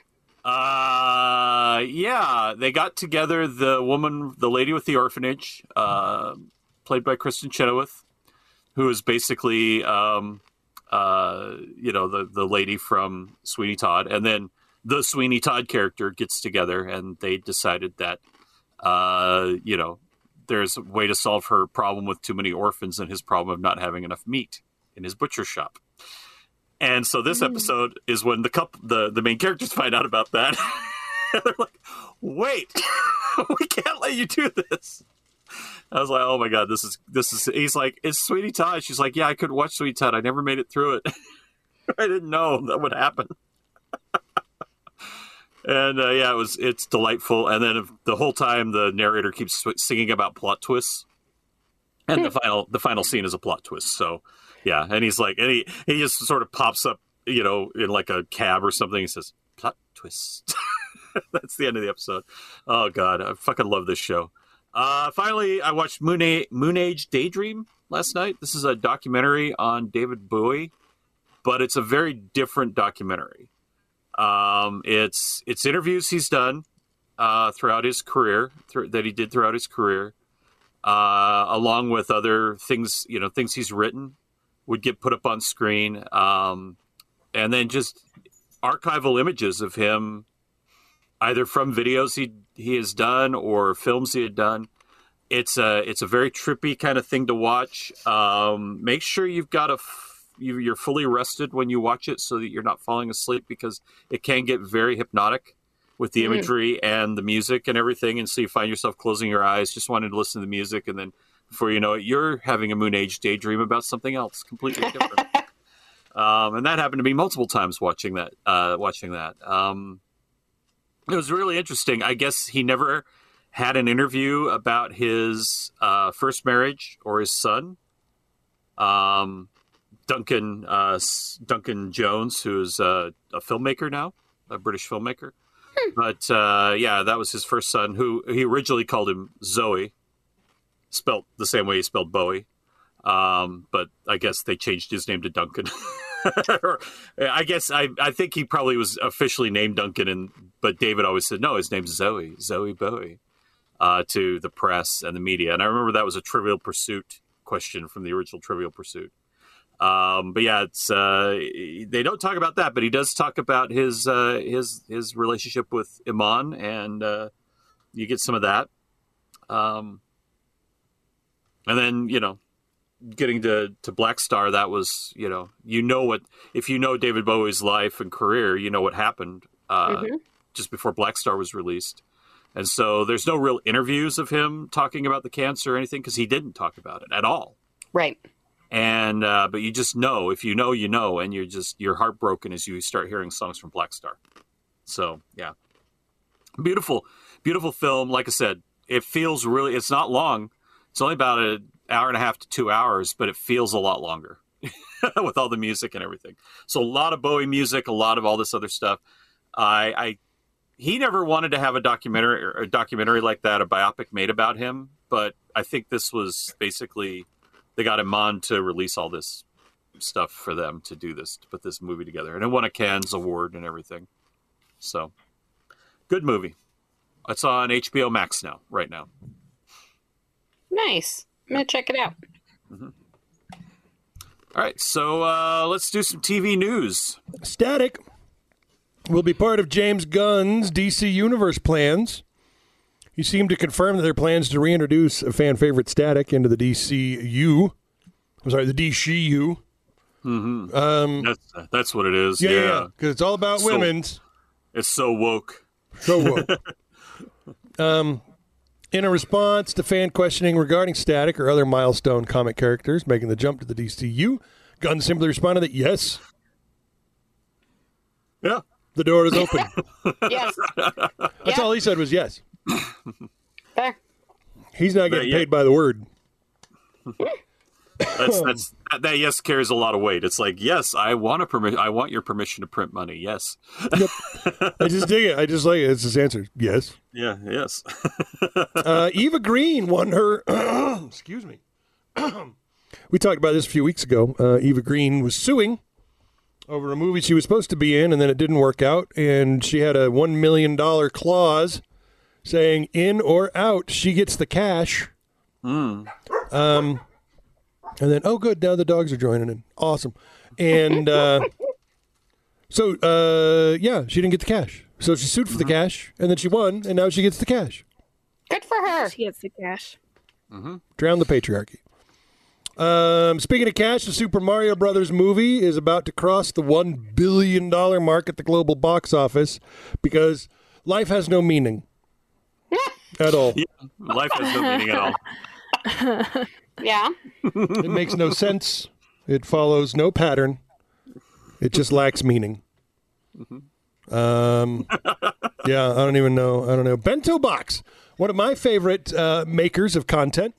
Uh, yeah, they got together the woman, the lady with the orphanage, uh, played by Kristen Chenoweth, who is basically, um, uh, you know, the, the lady from Sweeney Todd. And then the Sweeney Todd character gets together and they decided that, uh, you know, there's a way to solve her problem with too many orphans and his problem of not having enough meat in his butcher shop. And so this episode is when the couple, the, the main characters find out about that. They're like, wait, we can't let you do this. I was like, oh my God, this is, this is, he's like, it's Sweeney Todd. She's like, yeah, I couldn't watch Sweeney Todd. I never made it through it. I didn't know that would happen. And uh, yeah, it was, it's delightful. And then the whole time the narrator keeps singing about plot twists. And the final, the final scene is a plot twist. So, yeah, and he's like, and he, he just sort of pops up, you know, in like a cab or something. He says, plot twist. That's the end of the episode. Oh, God, I fucking love this show. Uh, finally, I watched Moon, A- Moon Age Daydream last night. This is a documentary on David Bowie, but it's a very different documentary. Um, it's it's interviews he's done uh, throughout his career th- that he did throughout his career, uh, along with other things, you know, things he's written would get put up on screen, um, and then just archival images of him, either from videos he he has done or films he had done. It's a it's a very trippy kind of thing to watch. Um, make sure you've got a f- you, you're fully rested when you watch it, so that you're not falling asleep, because it can get very hypnotic with the imagery mm. and the music and everything. And so you find yourself closing your eyes, just wanting to listen to the music, and then before you know it, you're having a Moon Age daydream about something else completely different. um, and that happened to me multiple times watching that. Uh, watching that, um, it was really interesting. I guess he never had an interview about his uh, first marriage or his son, um, Duncan uh, Duncan Jones, who's uh, a filmmaker now, a British filmmaker. Hmm. But uh, yeah, that was his first son, who he originally called him Zoe, spelt the same way he spelled Bowie. Um, but I guess they changed his name to Duncan. or, I guess I, I think he probably was officially named Duncan, and but David always said, no, his name's Zoe, Zoe Bowie. Uh, to the press and the media. And I remember that was a Trivial Pursuit question from the original Trivial Pursuit. Um, but yeah, it's uh, they don't talk about that, but he does talk about his uh, his his relationship with Iman, and uh, you get some of that. Um, and then, you know, getting to, to Black Star, that was, you know, you know what, if you know David Bowie's life and career, you know what happened uh, mm-hmm. just before Black Star was released. And so there's no real interviews of him talking about the cancer or anything, because he didn't talk about it at all. Right. And uh, but you just know, if you know, you know, and you're just you're heartbroken as you start hearing songs from Black Star. So yeah, beautiful, beautiful film. Like I said, it feels really. It's not long. It's only about an hour and a half to two hours, but it feels a lot longer with all the music and everything. So a lot of Bowie music, a lot of all this other stuff. I. I He never wanted to have a documentary or a documentary like that, a biopic made about him. But I think this was basically, they got him on to release all this stuff for them to do this, to put this movie together. And it won a Cannes Award and everything. So, good movie. It's on H B O Max now, right now. Nice. I'm going to check it out. Mm-hmm. All right, so uh, let's do some T V news. Static will be part of James Gunn's D C Universe plans. He seemed to confirm that their plans to reintroduce a fan favorite Static into the D C U. I'm sorry, the D C U. Mm-hmm. Um, that's, that's what it is. Yeah, yeah, because yeah, yeah, it's all about so, women's. It's so woke. So woke. um, in a response to fan questioning regarding Static or other milestone comic characters making the jump to the D C U, Gunn simply responded that yes. Yeah. The door is open. Yes. That's yeah. all he said was yes. Fair. He's not getting yeah. paid by the word. That's, that's, that, that yes carries a lot of weight. It's like, yes, I want a permission. I want your permission to print money. Yes. Yep. I just dig it. I just like it. It's his answer. Yes. Yeah. Yes. uh, Eva Green won her. excuse me. We talked about this a few weeks ago. Uh, Eva Green was suing over a movie she was supposed to be in, and then it didn't work out, and she had a one million dollars clause saying in or out, she gets the cash. Mm. Um, and then, oh, good, now the dogs are joining in. Awesome. And uh, so, uh, yeah, she didn't get the cash. So she sued for mm-hmm. the cash, and then she won, and now she gets the cash. Good for her. She gets the cash. Mm-hmm. Drown the patriarchy. Um, speaking of cash, the Super Mario Brothers movie is about to cross the one billion dollars mark at the global box office because life has no meaning at all. Yeah, life has no meaning at all. Yeah. It makes no sense. It follows no pattern. It just lacks meaning. Mm-hmm. Um, yeah, I don't even know. I don't know. Bento Box, one of my favorite uh, makers of content.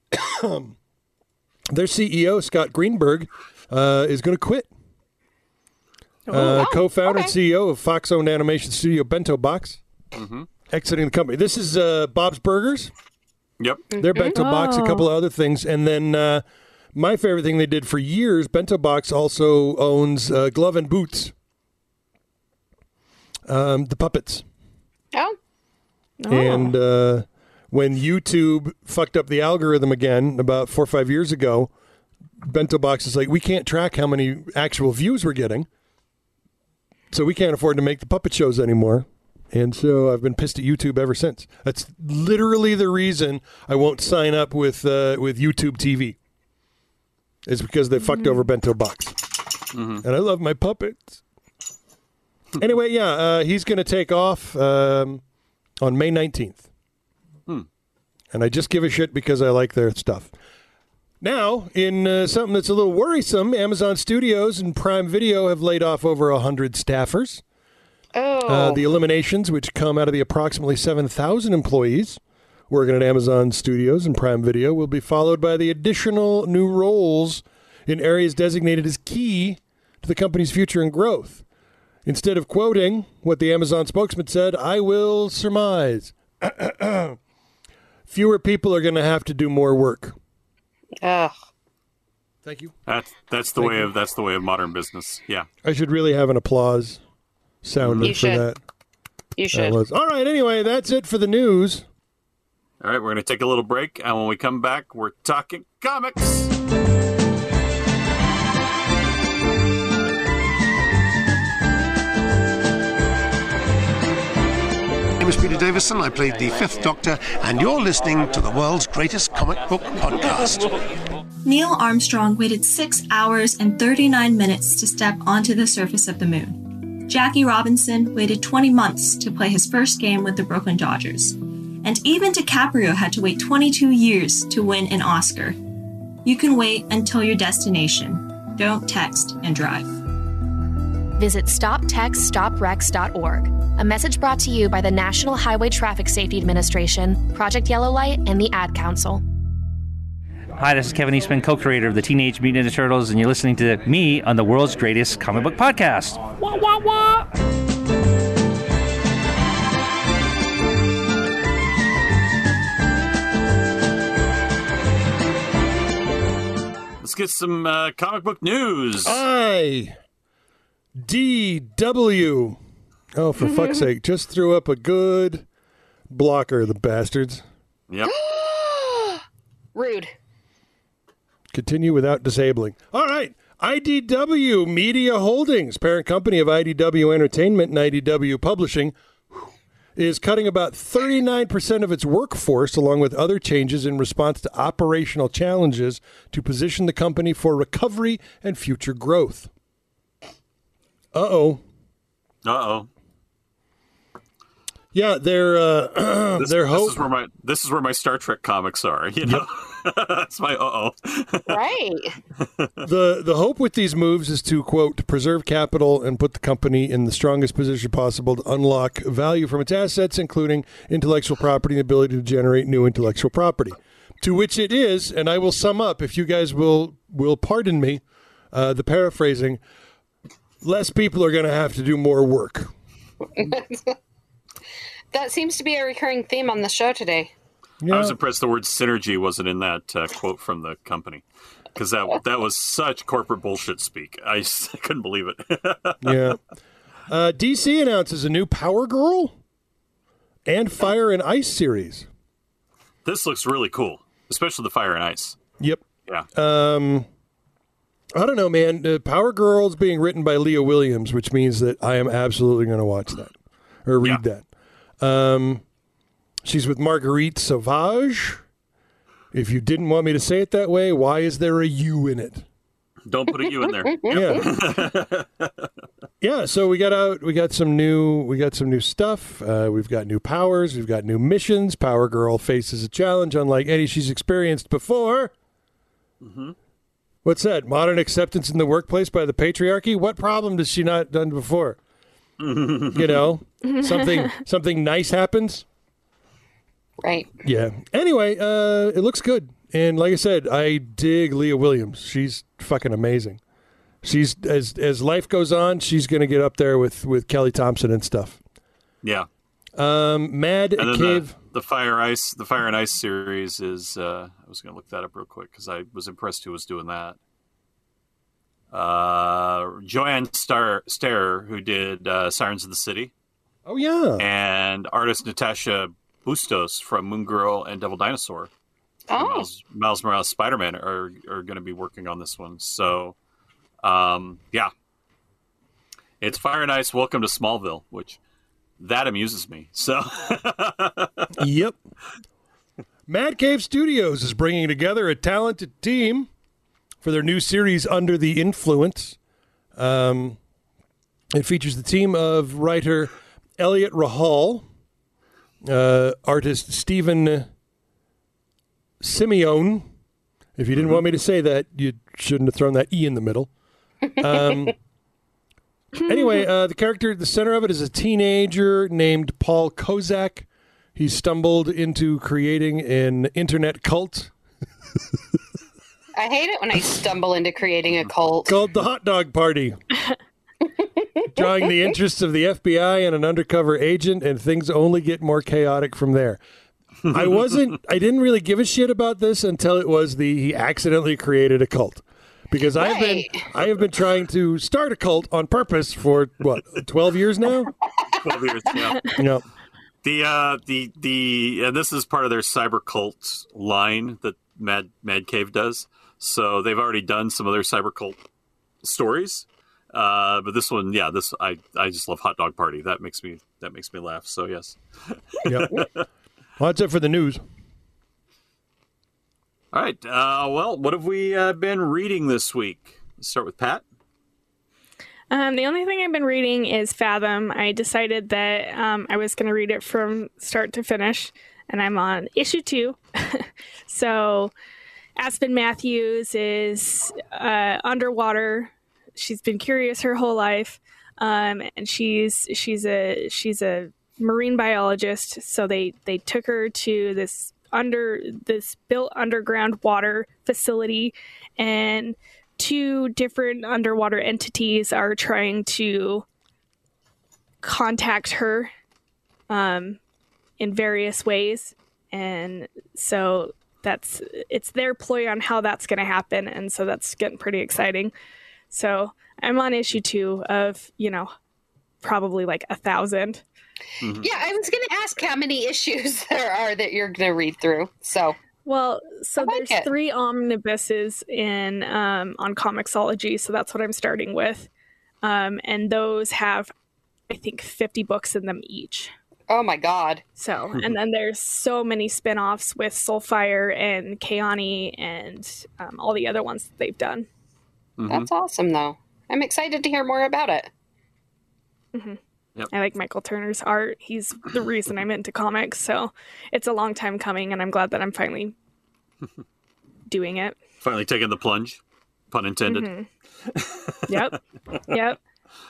Their C E O, Scott Greenberg, uh, is going to quit. Uh, oh, co-founder okay. and C E O of Fox-owned animation studio Bento Box, mm-hmm. exiting the company. This is uh, Bob's Burgers. Yep. Their Bento oh. Box, a couple of other things. And then uh, my favorite thing they did for years, Bento Box also owns uh, Glove and Boots. Um, the puppets. Oh. oh. And uh, when YouTube fucked up the algorithm again about four or five years ago, Bento Box is like, we can't track how many actual views we're getting, so we can't afford to make the puppet shows anymore. And so I've been pissed at YouTube ever since. That's literally the reason I won't sign up with uh, with YouTube T V. It's because they fucked over Bento Box. Mm-hmm. And I love my puppets. Anyway, yeah, uh, he's going to take off um, on May nineteenth. Hmm. And I just give a shit because I like their stuff. Now, in uh, something that's a little worrisome, Amazon Studios and Prime Video have laid off over one hundred staffers. Oh. Uh, the eliminations, which come out of the approximately seven thousand employees working at Amazon Studios and Prime Video, will be followed by the additional new roles in areas designated as key to the company's future and growth. Instead of quoting what the Amazon spokesman said, I will surmise. Fewer people are going to have to do more work. Ugh. Thank you. That's that's the Thank way you. of that's the way of modern business. Yeah. I should really have an applause sounder You for should. that. You That should. was- All right, anyway, that's it for the news. All right, we're going to take a little break, and when we come back, we're talking comics. My name is Peter Davison. I played the Fifth Doctor, and you're listening to the world's greatest comic book podcast. Neil Armstrong waited six hours and thirty-nine minutes to step onto the surface of the moon. Jackie Robinson waited twenty months to play his first game with the Brooklyn Dodgers. And even DiCaprio had to wait twenty-two years to win an Oscar. You can wait until your destination. Don't text and drive. Visit stop text stop wrecks dot org. A message brought to you by the National Highway Traffic Safety Administration, Project Yellow Light, and the Ad Council. Hi, this is Kevin Eastman, co-creator of the Teenage Mutant Ninja Turtles, and you're listening to me on the world's greatest comic book podcast. Wah, wah, wah. Let's get some uh, comic book news. I D W. Oh, for fuck's sake, just threw up a good blocker, the bastards. Yep. Rude. Continue without disabling. All right. I D W Media Holdings, parent company of I D W Entertainment and I D W Publishing, is cutting about thirty-nine percent of its workforce, along with other changes in response to operational challenges to position the company for recovery and future growth. Uh-oh. Uh-oh. Yeah, they're uh, This, they're this hope. is where my this is where my Star Trek comics are. You know, that's my uh oh. Right. the The hope with these moves is to, quote, preserve capital and put the company in the strongest position possible to unlock value from its assets, including intellectual property and the ability to generate new intellectual property. To which it is, and I will sum up, if you guys will will pardon me, uh, the paraphrasing. Less people are going to have to do more work. That seems to be a recurring theme on the show today. Yeah. I was impressed the word synergy wasn't in that uh, quote from the company, because that that was such corporate bullshit speak. I, just, I couldn't believe it. Yeah. Uh, D C announces a new Power Girl and Fire and Ice series. This looks really cool, especially the Fire and Ice. Yep. Yeah. Um, I don't know, man. Uh, Power Girl's being written by Leah Williams, which means that I am absolutely going to watch that or read Yeah. that. Um, she's with Marguerite Sauvage. If you didn't want me to say it that way, why is there a U in it? Don't put a U in there. Yeah. Yeah, so we got out we got some new we got some new stuff. Uh, we've got new powers, we've got new missions. Power Girl faces a challenge unlike any she's experienced before. Mm-hmm. What's that? Modern acceptance in the workplace by the patriarchy? What problem has she not done before? You know, something something nice happens. Right. Yeah. Anyway, uh, it looks good. And like I said, I dig Leah Williams. She's fucking amazing. She's as as life goes on, she's going to get up there with, with Kelly Thompson and stuff. Yeah. Um, Mad And then Cave. the, the Fire Ice, the Fire and Ice series is. Uh, I was going to look that up real quick because I was impressed who was doing that. Uh, Joanne Star Starer, who did uh, Sirens of the City. Oh, yeah. And artist Natasha Bustos from Moon Girl and Devil Dinosaur. Oh. Miles, Miles Morales Spider-Man are, are going to be working on this one. So, um, yeah. It's Fire and Ice, Welcome to Smallville, which that amuses me. So, yep. Mad Cave Studios is bringing together a talented team for their new series, Under the Influence. Um, it features the team of writer Elliot Rahal, uh, artist Stephen Simeone. If you didn't want me to say that, you shouldn't have thrown that E in the middle. Um, anyway, uh, the character at the center of it is a teenager named Paul Kozak. He stumbled into creating an internet cult. I hate it when I stumble into creating a cult. Called the Hot Dog Party. Drawing the interests of the F B I and an undercover agent, and things only get more chaotic from there. I wasn't, I didn't really give a shit about this until it was the, he accidentally created a cult. Because I've been, I have been trying to start a cult on purpose for, what, twelve years now? twelve years, yeah. Yep. The, uh, the, the, and this is part of their cyber cult line that Mad, Mad Cave does. So they've already done some of their cyber cult stories. Uh, but this one, yeah, this, I, I just love Hot Dog Party. That makes me, that makes me laugh. So yes. Yep. Well, that's it for the news. All right. Uh, well, what have we uh, been reading this week? Let's start with Pat. Um, the only thing I've been reading is Fathom. I decided that um, I was going to read it from start to finish, and I'm on issue two. So Aspen Matthews is uh, underwater. She's been curious her whole life, um, and she's she's a she's a marine biologist. So they they took her to this under this built underground water facility, and two different underwater entities are trying to contact her um, in various ways. And so that's, it's their ploy on how that's going to happen. And so that's getting pretty exciting. So I'm on issue two of, you know, probably like a thousand. Mm-hmm. Yeah, I was going to ask how many issues there are that you're going to read through. So, well, so like there's it. three omnibuses in um, on Comixology, so that's what I'm starting with, um, and those have, I think, fifty books in them each. Oh my god! So, and then there's so many spin-offs with Soulfire and Keani and um, all the other ones that they've done. Mm-hmm. That's awesome, though. I'm excited to hear more about it. Mm-hmm. Yep. I like Michael Turner's art. He's the reason I'm into comics, so it's a long time coming, and I'm glad that I'm finally doing it. Finally taking the plunge, pun intended. Mm-hmm. Yep. Yep.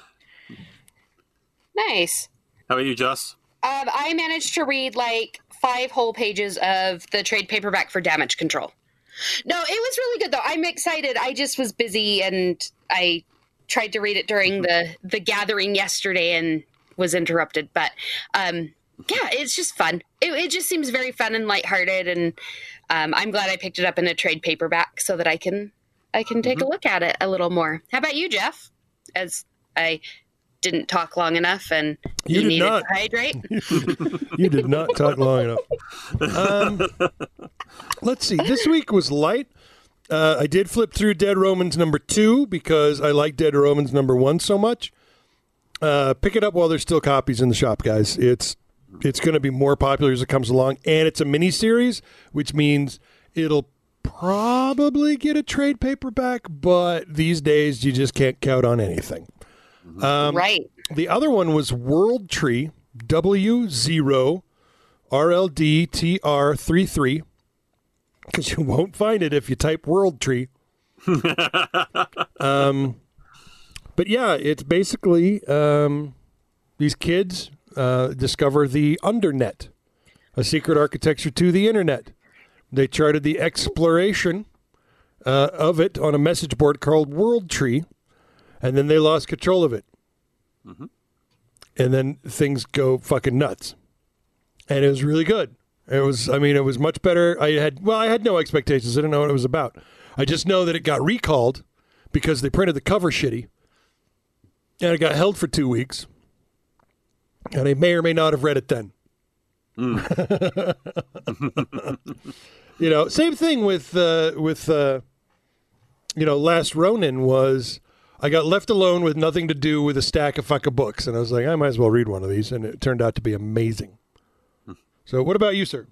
Nice. How about you, Jess? Um, I managed to read like five whole pages of the trade paperback for Damage Control. No, it was really good, though. I'm excited. I just was busy, and I tried to read it during the, the gathering yesterday and was interrupted. But um, yeah, it's just fun. It, it just seems very fun and lighthearted, and um, I'm glad I picked it up in a trade paperback so that I can I can take mm-hmm. a look at it a little more. How about you, Jeff? As I didn't talk long enough, and you, you needed not. to hydrate. You did not talk long enough. Um, let's see. This week was light. Uh, I did flip through Dead Romans number two because I like Dead Romans number one so much. Uh, pick it up while there's still copies in the shop, guys. It's it's going to be more popular as it comes along, and it's a mini series, which means it'll probably get a trade paperback. But these days, you just can't count on anything. Um, right. The other one was World Tree, W zero R L D T R thirty-three. Because you won't find it if you type World Tree. um, but yeah, it's basically um, these kids uh, discover the Undernet, a secret architecture to the internet. They charted the exploration uh, of it on a message board called World Tree, and then they lost control of it. Mm-hmm. And then things go fucking nuts. And it was really good. It was, I mean, it was much better. I had, well, I had no expectations. I didn't know what it was about. I just know that it got recalled because they printed the cover shitty. And it got held for two weeks. And I may or may not have read it then. Mm. You know, same thing with, uh, with uh, you know, Last Ronin was, I got left alone with nothing to do with a stack of fucking books. And I was like, I might as well read one of these. And it turned out to be amazing. So what about you, sir?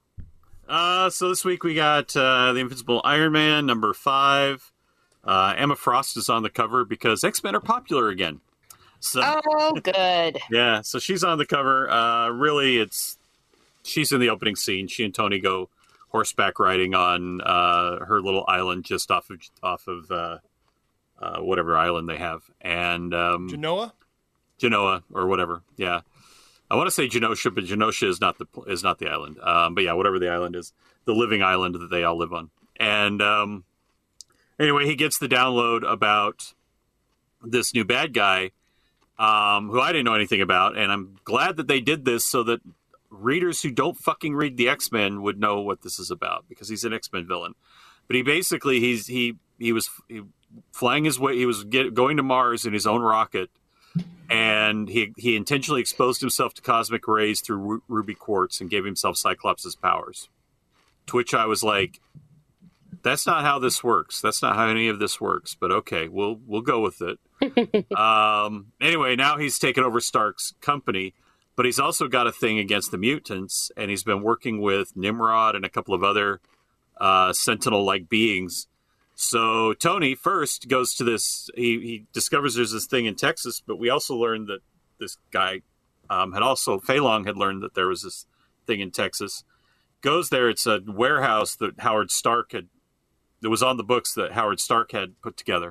Uh, so this week we got uh, The Invincible Iron Man, number five. Uh, Emma Frost is on the cover because X-Men are popular again. So, oh, good. Yeah, so she's on the cover. Uh, really, it's she's in the opening scene. She and Tony go horseback riding on uh, her little island just off of off of uh, uh, whatever island they have, and um, Genoa, Genoa or whatever. Yeah, I want to say Genosha, but Genosha is not the is not the island. Um, but yeah, whatever the island is, the living island that they all live on. And um, anyway, he gets the download about this new bad guy. Um, who I didn't know anything about, and I'm glad that they did this so that readers who don't fucking read the X-Men would know what this is about, because he's an X-Men villain. But he basically he's he he was he, flying his way. He was get, going to Mars in his own rocket, and he he intentionally exposed himself to cosmic rays through Ru- ruby quartz and gave himself Cyclops' powers. To which I was like, that's not how this works. That's not how any of this works. But okay, we'll we'll go with it. um, anyway, now he's taken over Stark's company, but he's also got a thing against the mutants, and he's been working with Nimrod and a couple of other uh, Sentinel-like beings. So Tony first goes to this. He, he discovers there's this thing in Texas, but we also learned that this guy um, had also Fei Long had learned that there was this thing in Texas. Goes there. It's a warehouse that Howard Stark had. That was on the books that Howard Stark had put together.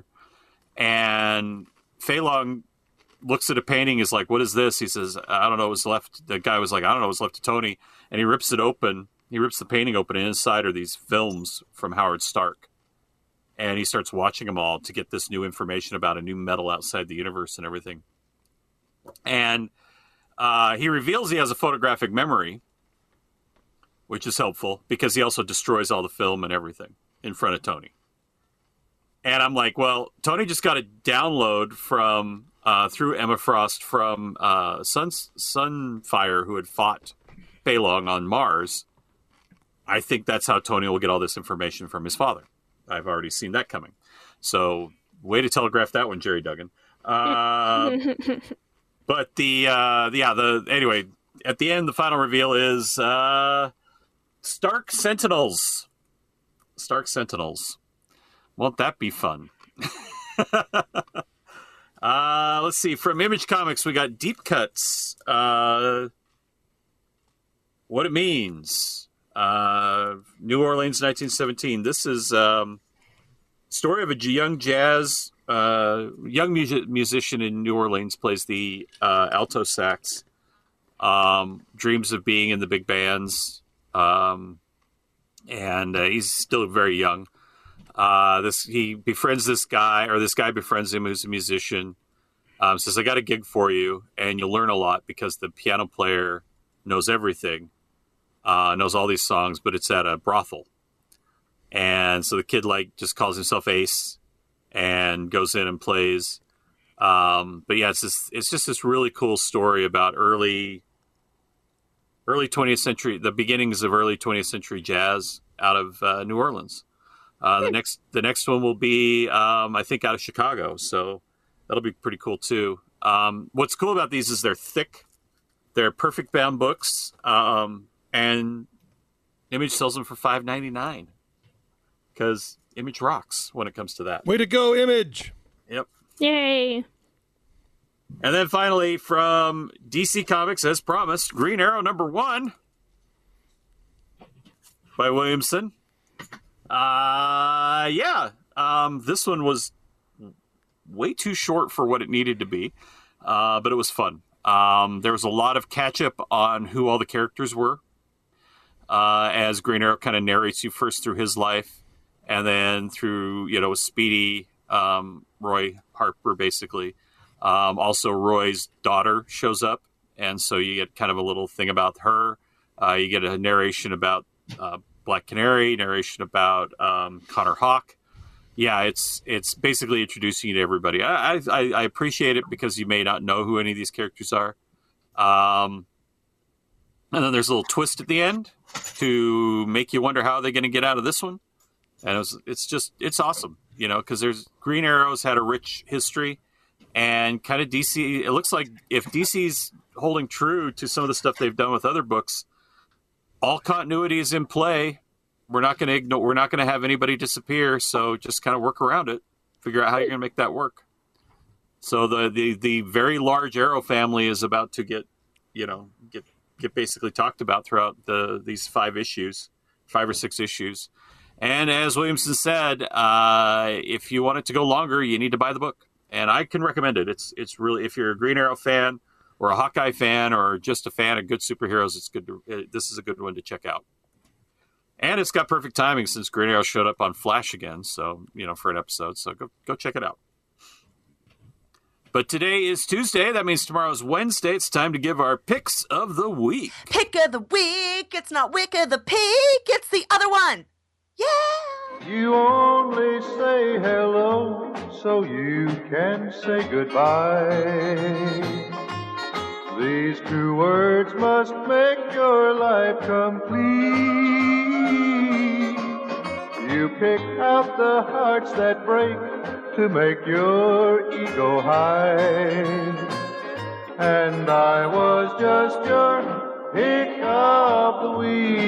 And Fei Long looks at a painting, is like, what is this? He says, I don't know, it was left. The guy was like, I don't know, it was left to Tony. And he rips it open. He rips the painting open, and inside are these films from Howard Stark. And he starts watching them all to get this new information about a new metal outside the universe and everything. And uh, he reveals he has a photographic memory, which is helpful because he also destroys all the film and everything in front of Tony. And I'm like, well, Tony just got a download from uh, through Emma Frost from uh, Sun, Sunfire, who had fought Fei Long on Mars. I think that's how Tony will get all this information from his father. I've already seen that coming. So, way to telegraph that one, Jerry Duggan. Uh, but the, uh, yeah, the anyway, at the end, the final reveal is uh, Stark Sentinels. Stark Sentinels. Won't that be fun? uh, let's see. From Image Comics, we got Deep Cuts. Uh, what it means. Uh, New Orleans, nineteen seventeen. This is um, story of a young jazz, uh, young music, musician in New Orleans, plays the uh, alto sax. Um, dreams of being in the big bands. Um, and uh, he's still very young. Uh, this he befriends this guy, or this guy befriends him, who's a musician. Um, says, "I got a gig for you, and you'll learn a lot because the piano player knows everything, uh, knows all these songs, but it's at a brothel." And so the kid like just calls himself Ace and goes in and plays. Um, but yeah, it's this, it's just this really cool story about early, early twentieth century, the beginnings of early twentieth century jazz out of uh, New Orleans. Uh, the next, the next one will be, um, I think, out of Chicago. So that'll be pretty cool too. Um, what's cool about these is they're thick, they're perfect bound books, um, and Image sells them for five ninety-nine because Image rocks when it comes to that. Way to go, Image! Yep. Yay! And then finally, from D C Comics, as promised, Green Arrow number one by Williamson. Uh, yeah. Um, this one was way too short for what it needed to be, uh, but it was fun. Um, there was a lot of catch up on who all the characters were, uh, as Green Arrow kind of narrates you first through his life, and then through, you know, Speedy, um, Roy Harper, basically. Um, also, Roy's daughter shows up, and so you get kind of a little thing about her. Uh, you get a narration about uh, Black Canary, narration about um, Connor Hawke. Yeah, it's it's basically introducing you to everybody. I, I I appreciate it because you may not know who any of these characters are, Um, and then there's a little twist at the end to make you wonder how they're going to get out of this one. And it was, it's just, it's awesome, you know, because there's Green Arrow's had a rich history, and kind of D C, it looks like if D C's holding true to some of the stuff they've done with other books, all continuity is in play. We're not going to ignore, we're not going to have anybody disappear. So just kind of work around it, figure out how you're going to make that work. So the, the, the very large Arrow family is about to get, you know, get, get basically talked about throughout the, these five issues, five or six issues. And as Williamson said, uh, if you want it to go longer, you need to buy the book. And I can recommend it. It's it's really, if you're a Green Arrow fan or a Hawkeye fan or just a fan of good superheroes, it's good. To, it, this is a good one to check out. And it's got perfect timing since Green Arrow showed up on Flash again. So, you know, for an episode. So go go check it out. But today is Tuesday. That means tomorrow's Wednesday. It's time to give our picks of the week. Pick of the week. It's not Wick of the Pig. It's the other one. Yeah! You only say hello so you can say goodbye. These two words must make your life complete. You pick out the hearts that break to make your ego high. And I was just your pick of the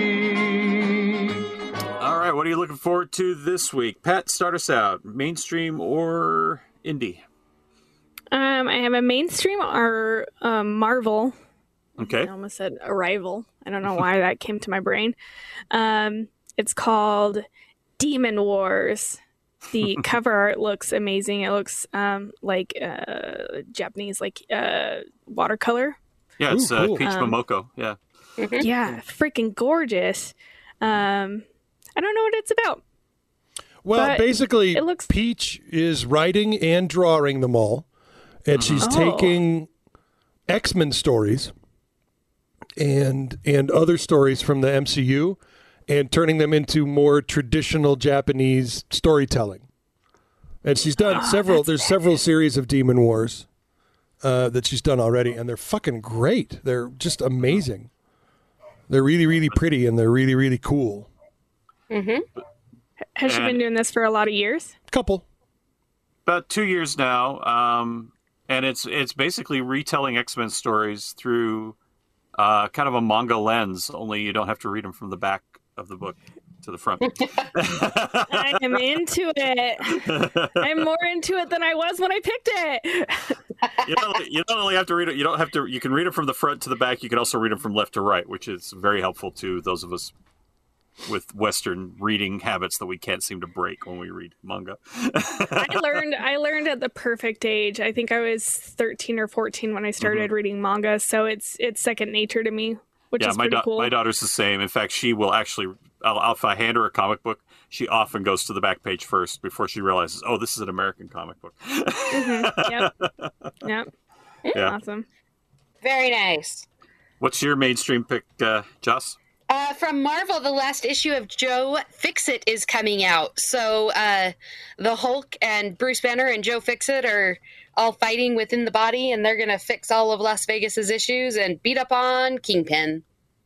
week. All right, what are you looking forward to this week? Pat, start us out. Mainstream or indie? Um, I have a mainstream or um, Marvel. Okay. I almost said Arrival. I don't know why that came to my brain. Um, it's called Demon Wars. The cover art looks amazing. It looks um, like uh, Japanese, like uh, watercolor. Yeah, it's Ooh, uh, cool. Peach um, Momoko. Yeah. Yeah, freaking gorgeous. Um, I don't know what it's about. Well, basically, it looks... Peach is writing and drawing them all, and she's Oh. taking X-Men stories and and other stories from the M C U and turning them into more traditional Japanese storytelling. And she's done Oh, several. that's There's several series of Demon Wars uh, that she's done already, and they're fucking great. They're just amazing. They're really, really pretty, and they're really, really cool. Mm-hmm. Has she And- been doing this for a lot of years? Couple. About two years now, um, and it's it's basically retelling X-Men stories through uh, kind of a manga lens. Only you don't have to read them from the back of the book to the front. I am into it. I'm more into it than I was when I picked it. you don't you don't only have to read it. You don't have to. You can read it from the front to the back. You can also read them from left to right, which is very helpful to those of us with Western reading habits that we can't seem to break when we read manga. I learned I learned at the perfect age. I think I was thirteen or fourteen when I started Mm-hmm. reading manga, so it's it's second nature to me, which yeah, is my pretty da- cool. my daughter's the same. In fact, she will actually. I'll, if I hand her a comic book, she often goes to the back page first before she realizes, oh, this is an American comic book. Mm-hmm. Yep. Yep. Yeah. Awesome. Very nice. What's your mainstream pick, uh, Joss? Uh, from Marvel, the last issue of Joe Fixit is coming out. So uh, the Hulk and Bruce Banner and Joe Fixit are all fighting within the body, and they're going to fix all of Las Vegas's issues and beat up on Kingpin.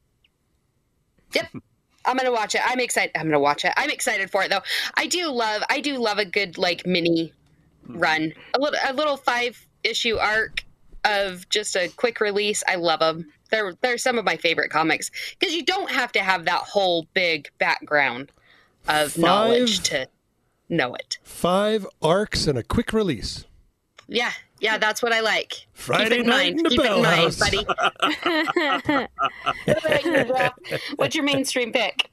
Yep. I'm going to watch it. I'm excited. I'm going to watch it. I'm excited for it, though. I do love, I do love a good, like, mini run. A little, a little five-issue arc of just a quick release. I love them. They're, they're some of my favorite comics because you don't have to have that whole big background of Five- knowledge to know it. Five arcs and a quick release. Yeah, yeah, that's what I like. Friday Keep it in night mind. in the Keep it in mind, Bell buddy. What about you, Jeff? What's your mainstream pick?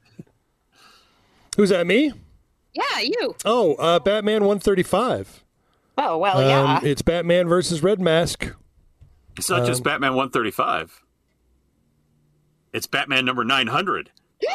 Who's that, me? Yeah, you. Oh, uh, Batman one thirty-five. Oh, well, yeah. Um, it's Batman versus Red Mask. It's not just Um, Batman one thirty-five. It's Batman number nine hundred.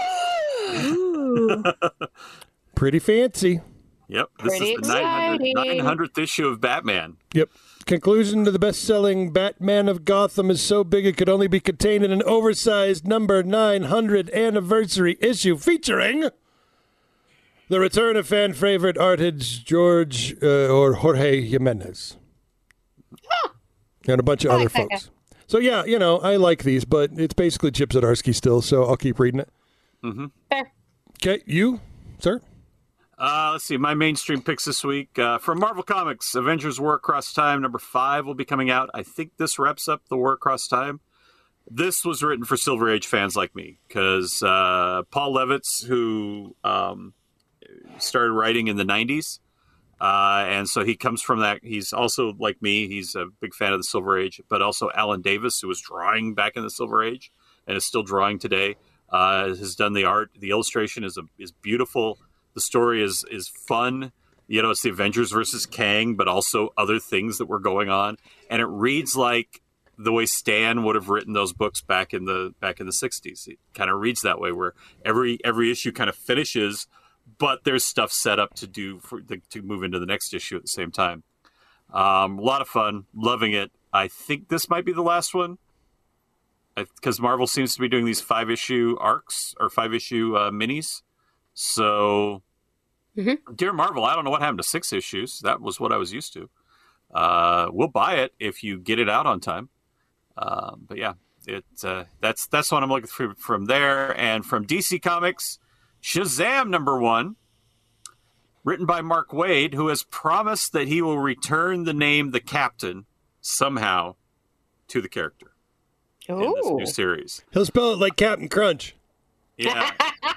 Ooh. Pretty fancy. Yep. This Pretty is the nine hundred, exciting. nine hundredth issue of Batman. Yep. Conclusion to the best-selling Batman of Gotham is so big it could only be contained in an oversized number nine hundred anniversary issue featuring the return of fan favorite artist George uh, or Jorge Jimenez and a bunch of I other like that folks. So, yeah, you know, I like these, but it's basically Chip Zdarsky still, so I'll keep reading it. Mm-hmm. Fair. Okay, you, sir? Uh, let's see, my mainstream picks this week. Uh, from Marvel Comics, Avengers War Across Time, number five will be coming out. I think this wraps up the War Across Time. This was written for Silver Age fans like me, because uh, Paul Levitz, who um, started writing in the nineties, Uh, and so he comes from that. He's also, like me, he's a big fan of the Silver Age, but also Alan Davis, who was drawing back in the Silver Age and is still drawing today, uh, has done the art. The illustration is a, is beautiful. The story is is fun. You know, it's the Avengers versus Kang, but also other things that were going on. And it reads like the way Stan would have written those books back in the back in the sixties. It kind of reads that way, where every every issue kind of finishes, but there's stuff set up to do for the, to move into the next issue at the same time. Um, a lot of fun, loving it. I think this might be the last one, because Marvel seems to be doing these five issue arcs or five issue uh, minis. So, mm-hmm. Dear Marvel, I don't know what happened to six issues. That was what I was used to. Uh, we'll buy it if you get it out on time. Um, but yeah, it uh, that's that's what I'm looking for from there. And from D C Comics, Shazam number one, written by Mark Waid, who has promised that he will return the name The Captain somehow to the character Ooh. in this new series. He'll spell it like Captain Crunch. Yeah.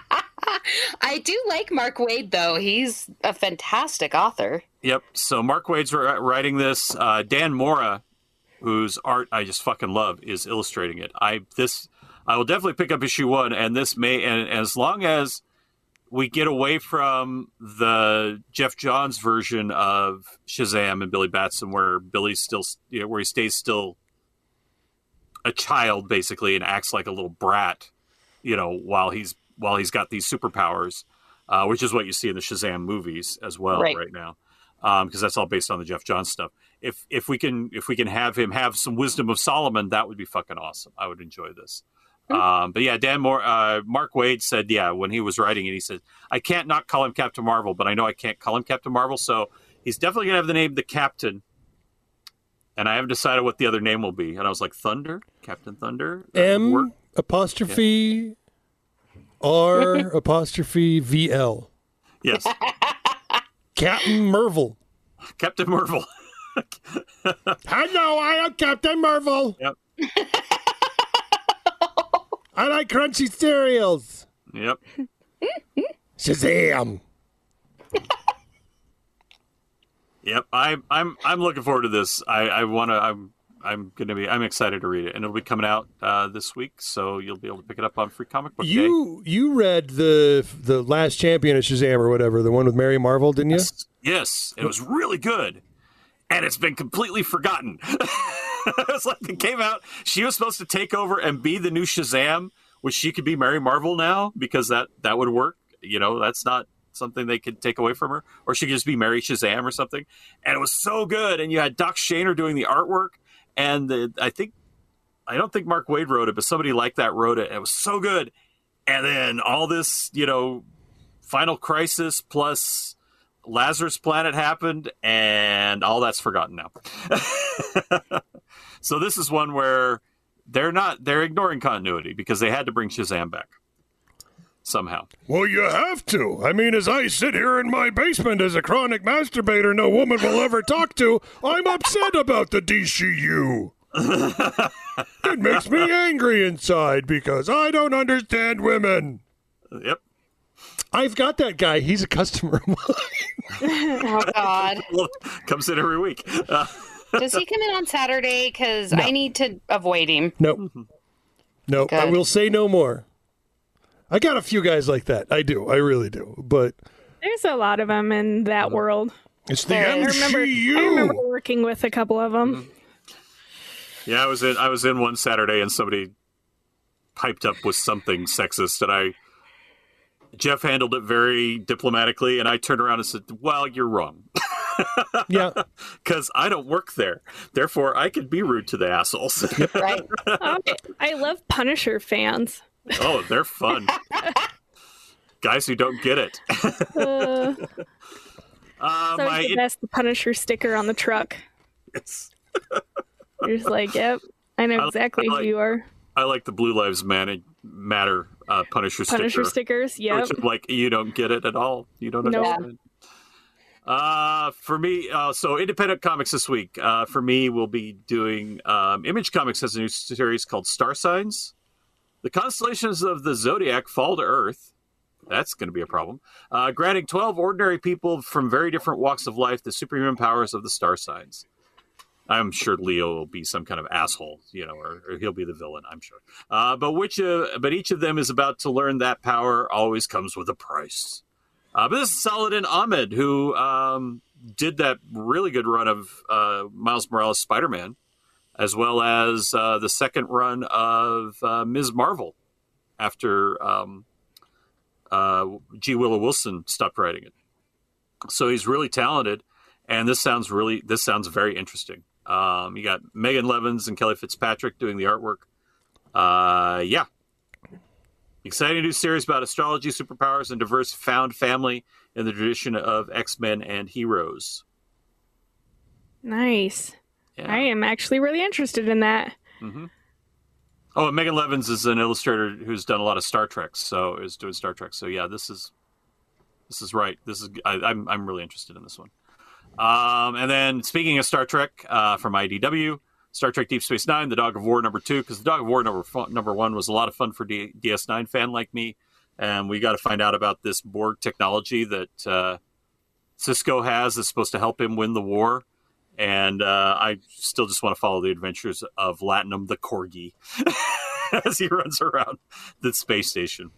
I do like Mark Waid, though. He's a fantastic author. Yep. So Mark Waid's writing this. Uh, Dan Mora, whose art I just fucking love, is illustrating it. I this I will definitely pick up issue one, and this may and as long as we get away from the Jeff Johns version of Shazam and Billy Batson, where Billy's still, you know, where he stays still a child basically and acts like a little brat, you know, while he's while he's got these superpowers, uh, which is what you see in the Shazam movies as well right, right now, because um, that's all based on the Jeff Johns stuff. If if we can if we can have him have some wisdom of Solomon, that would be fucking awesome. I would enjoy this. Um, but yeah, Dan Moore, uh, Mark Waid said, yeah, when he was writing it, he said, I can't not call him Captain Marvel, but I know I can't call him Captain Marvel. So he's definitely going to have the name The Captain. And I haven't decided what the other name will be. And I was like, Thunder? Captain Thunder? M work? apostrophe yeah. R apostrophe V L. Yes. Captain Marvel. Captain Marvel. Hello, I am Captain Marvel. Yep. I like crunchy cereals. Yep. Shazam. Yep. I, I'm I'm looking forward to this. I, I want to. I'm I'm gonna be. I'm excited to read it, and it'll be coming out uh, this week, so you'll be able to pick it up on Free Comic Book you, Day. You read the the Last Champion of Shazam or whatever, the one with Mary Marvel, didn't you? Yes. Yes. It was really good, and it's been completely forgotten. It's like it came out. She was supposed to take over and be the new Shazam, which she could be Mary Marvel now, because that, that would work. You know, that's not something they could take away from her. Or she could just be Mary Shazam or something. And it was so good. And you had Doc Shaner doing the artwork. And the, I think, I don't think Mark Waid wrote it, but somebody like that wrote it. It was so good. And then all this, you know, Final Crisis plus Lazarus Planet happened, and all that's forgotten now. So this is one where they're not, they're ignoring continuity because they had to bring Shazam back somehow. Well, you have to. I mean, as I sit here in my basement as a chronic masturbator no woman will ever talk to, I'm upset about the D C U. It makes me angry inside because I don't understand women. Yep. I've got that guy. He's a customer of mine. Oh, God. Comes in every week. Uh, Does he come in on Saturday? Because no. I need to avoid him. Nope. Nope. Good. I will say no more. I got a few guys like that. I do. I really do. But there's a lot of them in that world. It's the M C U. I remember, I remember working with a couple of them. Yeah, I was in. I was in one Saturday, and somebody piped up with something sexist, and I. Jeff handled it very diplomatically, and I turned around and said, well, you're wrong. Yeah. Because I don't work there. Therefore, I could be rude to the assholes. Right. Oh, I love Punisher fans. Oh, they're fun. Guys who don't get it. uh, uh, so my, the best the Punisher sticker on the truck. It's... You're just like, yep. I know I- exactly I like- who you are. I like the Blue Lives Man- Matter uh, Punisher, Punisher sticker. stickers, yep. Which, like, you don't get it at all. You don't Nope. understand. Uh, for me, uh, so independent comics this week. Uh, for me, we'll be doing um, Image Comics has a new series called Star Signs. The constellations of the zodiac fall to Earth. That's going to be a problem. Uh, granting twelve ordinary people from very different walks of life the superhuman powers of the star signs. I'm sure Leo will be some kind of asshole, you know, or, or he'll be the villain, I'm sure. Uh, but which, uh, but each of them is about to learn that power always comes with a price. Uh, but this is Saladin Ahmed, who um, did that really good run of uh, Miles Morales Spider-Man, as well as uh, the second run of uh, Miz Marvel after um, uh, G. Willow Wilson stopped writing it. So he's really talented, and this sounds really this sounds very interesting. Um, you got Megan Levins and Kelly Fitzpatrick doing the artwork. Uh, yeah. Exciting new series about astrology, superpowers, and diverse found family in the tradition of X-Men and heroes. Nice. Yeah. I am actually really interested in that. Mm-hmm. Oh, and Megan Levins is an illustrator who's done a lot of Star Trek, so is doing Star Trek. So yeah, this is this is right. This is I, I'm I'm really interested in this one. Um, and then speaking of Star Trek, uh, from I D W, Star Trek Deep Space Nine, The Dog of War number two, because The Dog of War number fun, number one was a lot of fun for D- DS9 fan like me, and we got to find out about this Borg technology that uh, Cisco has that's supposed to help him win the war. And uh, I still just want to follow the adventures of Latinum the Corgi as he runs around the space station.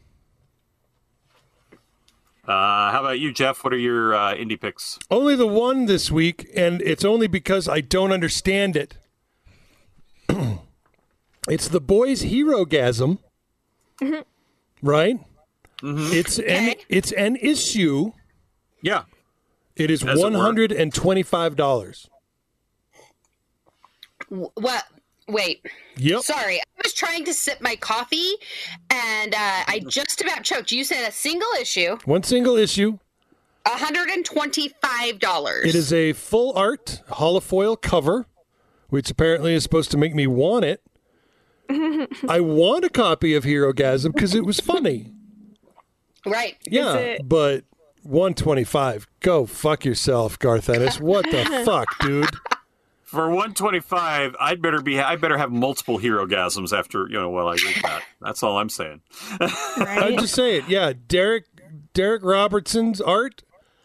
Uh, how about you, Jeff? What are your uh, indie picks? Only the one this week, and it's only because I don't understand it. It's The Boys Hero-gasm, Mhm. right? Mm-hmm. It's an it's an issue. Yeah. It is As it were. one hundred and twenty-five dollars. What? Wait. Yep. Sorry, I was trying to sip my coffee, and uh, I just about choked. You said a single issue, One single issue. one hundred and twenty-five dollars. It is a full art holofoil cover, which apparently is supposed to make me want it. I want a copy of Hero-gasm because it was funny. Right. Yeah, but one twenty-five. Go fuck yourself, Garth Ennis. What the fuck, dude? For one twenty-five, I'd better be. I better have multiple hero-gasms after you know. While I read that, that's all I'm saying. I'm just saying, yeah. Derek Derek Robertson's art.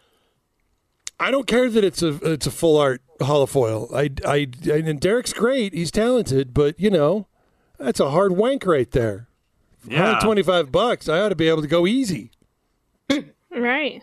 I don't care that it's a it's a full art holofoil. I I, I and Derek's great. He's talented, but you know, that's a hard wank right there. Yeah. one hundred twenty-five bucks. I ought to be able to go easy. Right.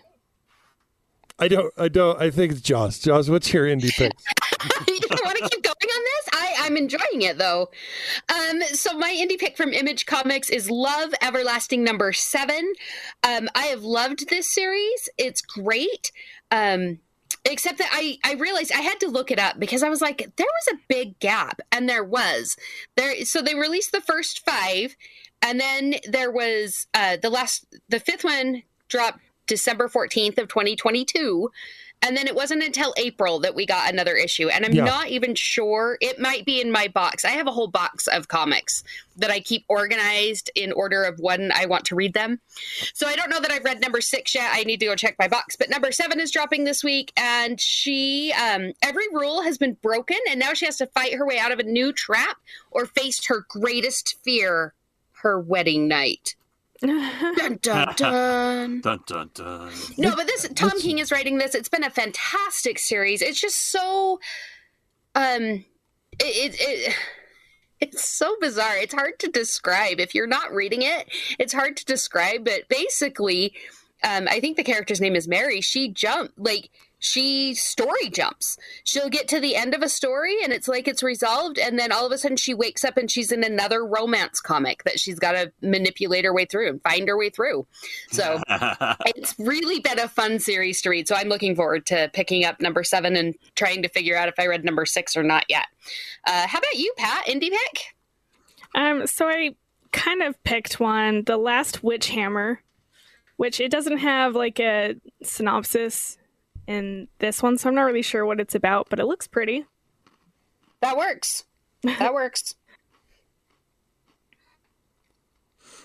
I don't. I don't. I think it's Joss. Joss, what's your indie pick? You don't want to keep going on this? I, I'm enjoying it, though. Um, so my indie pick from Image Comics is Love Everlasting number seven. Um, I have loved this series. It's great. Um, except that I, I realized I had to look it up because I was like, there was a big gap. And there was. there. So they released the first five. And then there was uh, the last, the fifth one dropped December fourteenth of twenty twenty-two. And then it wasn't until April that we got another issue. And I'm Yeah. not even sure. It might be in my box. I have a whole box of comics that I keep organized in order of when I want to read them. So I don't know that I've read number six yet. I need to go check my box. But number seven is dropping this week. And she, um, every rule has been broken. And now she has to fight her way out of a new trap or face her greatest fear, her wedding night. Dun, dun, dun. Dun dun dun. No, but this Tom King is writing this. It's been a fantastic series. It's just so, um, it, it, it it's so bizarre. It's hard to describe. If you're not reading it, it's hard to describe. But basically, um, I think the character's name is Mary. She jumped like. She story jumps. She'll get to the end of a story and it's like it's resolved. And then all of a sudden she wakes up and she's in another romance comic that she's got to manipulate her way through and find her way through. So it's really been a fun series to read. So I'm looking forward to picking up number seven and trying to figure out if I read number six or not yet. Uh, how about you, Pat? Indie pick? Um, so I kind of picked one, The Last Witch Hammer, which it doesn't have like a synopsis in this one, so I'm not really sure what it's about, but it looks pretty. That works. That works.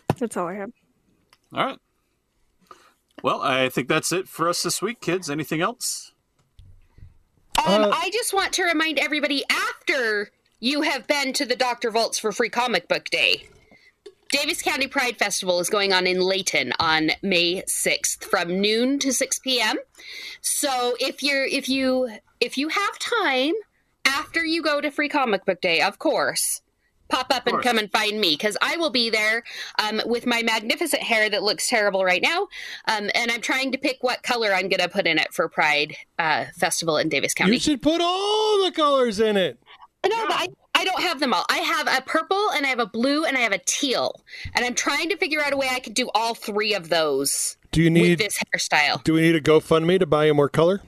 That's all I have. All right. Well, I think that's it for us this week, kids. Anything else? Um, Uh, I just want to remind everybody, after you have been to the Doctor Volts for Free Comic Book Day, Davis County Pride Festival is going on in Layton on May sixth from noon to six p.m. So if you're if you if you have time after you go to Free Comic Book Day, of course, pop up and come and find me, because I will be there um, with my magnificent hair that looks terrible right now, um, and I'm trying to pick what color I'm going to put in it for Pride uh, Festival in Davis County. You should put all the colors in it. No, but I, I don't have them all. I have a purple, and I have a blue, and I have a teal. And I'm trying to figure out a way I could do all three of those Do you need with this hairstyle. Do we need a GoFundMe to buy you more color?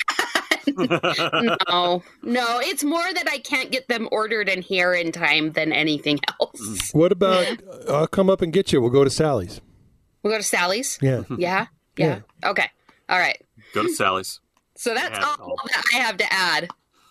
No, no. It's more that I can't get them ordered in here in time than anything else. What about, I'll come up and get you. We'll go to Sally's. We'll go to Sally's? Yeah. Yeah? Yeah. Okay. All right. Go to Sally's. So that's Yeah, all that I have to add.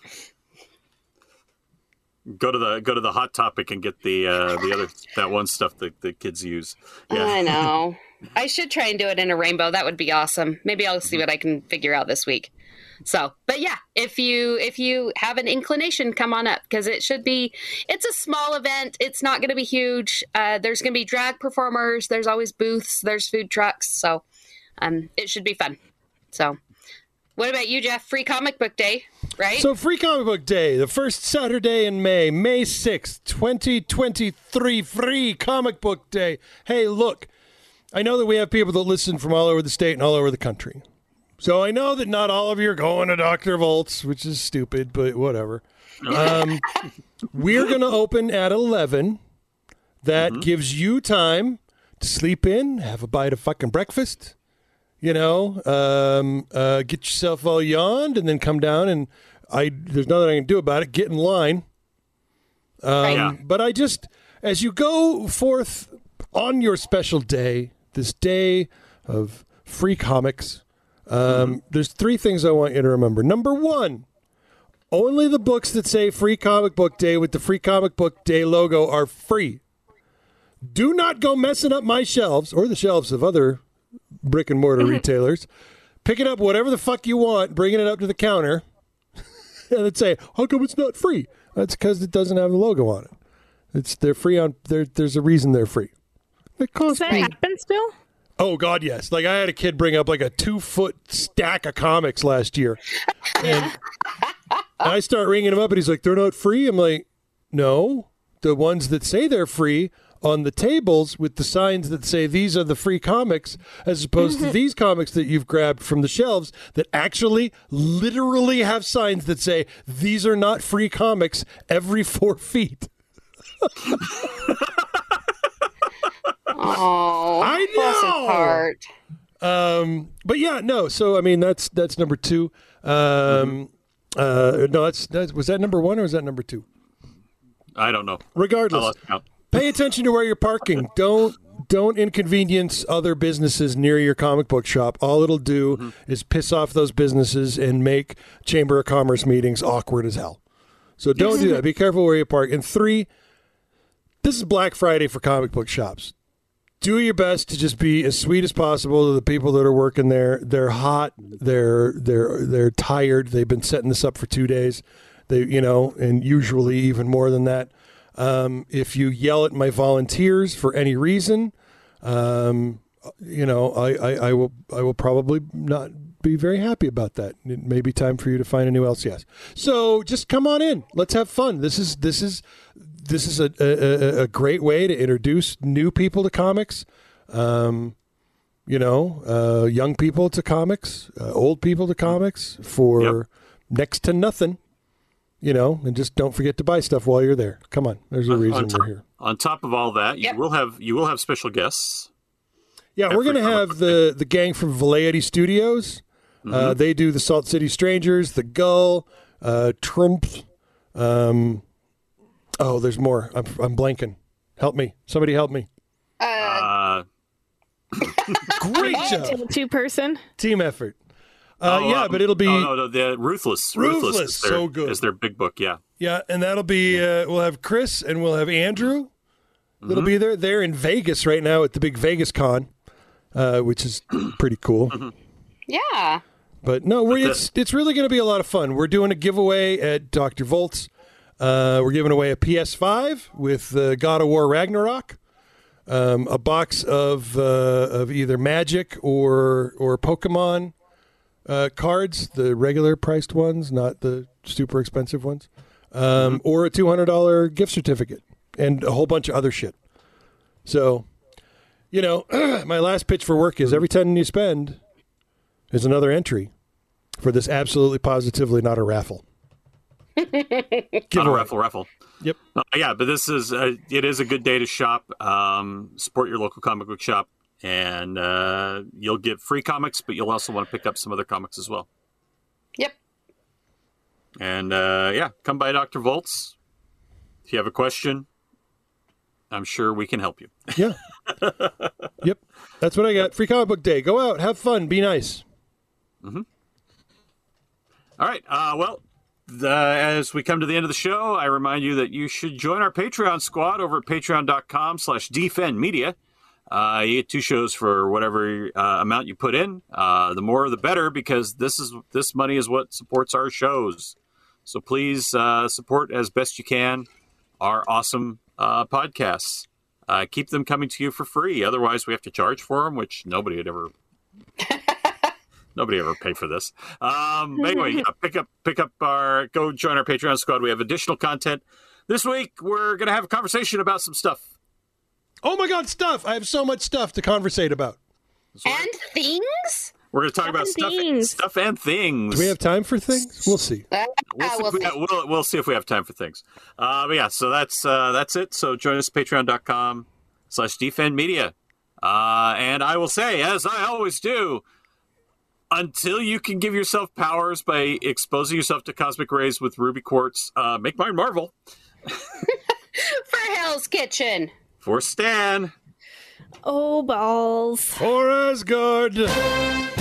Go to the go to the Hot Topic and get the uh, the other that one stuff that the kids use. Yeah. I know. I should try and do it in a rainbow. That would be awesome. Maybe I'll see what I can figure out this week. So, but yeah, if you if you have an inclination, come on up, because it should be. It's a small event. It's not going to be huge. Uh, there's going to be drag performers. There's always booths. There's food trucks. So, um, it should be fun. So, what about you, Jeff? Free Comic Book Day, right? So Free Comic Book Day, the first Saturday in May, May sixth, twenty twenty-three, Free Comic Book Day. Hey, look, I know that we have people that listen from all over the state and all over the country. So I know that not all of you are going to Doctor Volts, which is stupid, but whatever. Um, we're going to open at eleven. That mm-hmm. gives you time to sleep in, have a bite of fucking breakfast, you know, um, uh, get yourself all yawned, and then come down and I. There's nothing I can do about it. Get in line. Um, yeah. But I just, as you go forth on your special day, this day of free comics, um, mm-hmm. there's three things I want you to remember. Number one, only the books that say Free Comic Book Day with the Free Comic Book Day logo are free. Do not go messing up my shelves or the shelves of other brick and mortar retailers. Picking up whatever the fuck you want, bringing it up to the counter, and then say, how come it's not free? That's because it doesn't have the logo on it. It's They're free on, they're, there's a reason they're free. It costs Does that me. happen still? Oh, God, yes. Like, I had a kid bring up like a two-foot stack of comics last year. And I start ringing him up, and he's like, they're not free? I'm like, no. The ones that say they're free on the tables with the signs that say these are the free comics, as opposed to these comics that you've grabbed from the shelves that actually literally have signs that say these are not free comics every four feet. Oh, I know. Heart. Um, but yeah, no. So I mean, that's that's number two. Um, mm-hmm. uh, no, that's, that's was that number one or was that number two? I don't know. Regardless, pay attention to where you're parking. Don't don't inconvenience other businesses near your comic book shop. All it'll do mm-hmm. is piss off those businesses and make Chamber of Commerce meetings awkward as hell. So don't do that. Be careful where you park. And three, this is Black Friday for comic book shops. Do your best to just be as sweet as possible to the people that are working there. They're hot. They're they're they're tired. They've been setting this up for two days. They you know, and usually even more than that. Um, if you yell at my volunteers for any reason, um, you know, I, I, I will I will probably not be very happy about that. It may be time for you to find a new L C S. So just come on in. Let's have fun. This is this is. This is a, a a great way to introduce new people to comics, um, you know, uh, young people to comics, uh, old people to comics for yep. next to nothing, you know, and just don't forget to buy stuff while you're there. Come on, there's a reason top, we're here. On top of all that, you yep. will have you will have special guests. Yeah, we're going to have the, the gang from Velleity Studios. Mm-hmm. Uh, they do the Salt City Strangers, the Gull, uh, Trump. Um, Oh, there's more. I'm, I'm blanking. Help me. Somebody help me. Uh, Great job. Two person. Team effort. Uh, oh, yeah, um, but it'll be... Oh, no, no, the Ruthless. Ruthless, Ruthless is their, so good. Is their big book, yeah. Yeah, and that'll be... Uh, we'll have Chris and we'll have Andrew. that'll mm-hmm. be there. They're in Vegas right now at the big Vegas Con, uh, which is pretty cool. Yeah. But no, we're, it's it's really going to be a lot of fun. We're doing a giveaway at Doctor Volts. Uh, we're giving away a P S five with uh, God of War Ragnarok, um, a box of uh, of either Magic or or Pokemon uh, cards, the regular priced ones, not the super expensive ones, um, mm-hmm. or a two hundred dollars gift certificate, and a whole bunch of other shit. So, you know, my last pitch for work is every ten you spend is another entry for this absolutely positively not a raffle. Not a raffle, raffle. Yep. Uh, yeah, but this is a, it is a good day to shop. Um, support your local comic book shop, and uh, you'll get free comics, but you'll also want to pick up some other comics as well. Yep. And uh, yeah, come by Doctor Volts. If you have a question, I'm sure we can help you. Yeah. Yep. That's what I got. Free comic book day. Go out, have fun, be nice. Mm-hmm. All right. Uh, well, the, as we come to the end of the show, I remind you that you should join our Patreon squad over at patreon.com slash defendmedia. Uh, you get two shows for whatever uh, amount you put in. Uh, the more, the better, because this is this money is what supports our shows. So please uh, support as best you can our awesome uh, podcasts. Uh, keep them coming to you for free. Otherwise, we have to charge for them, which nobody would ever... Nobody ever paid for this. Um, but anyway, yeah, pick up, pick up our, go join our Patreon squad. We have additional content. This week, we're going to have a conversation about some stuff. Oh my God, stuff. I have so much stuff to conversate about. And things? We're going to talk stuff about stuff, things. stuff and things. Do we have time for things? We'll see. Uh, We'll see, we'll, if we have, we'll, we'll see if we have time for things. Uh, but yeah, so that's uh, that's it. So join us at patreon.com slash defendmedia. Uh, and I will say, as I always do, until you can give yourself powers by exposing yourself to cosmic rays with ruby quartz, uh, make mine Marvel. For Hell's Kitchen. For Stan. Oh, balls. For Asgard.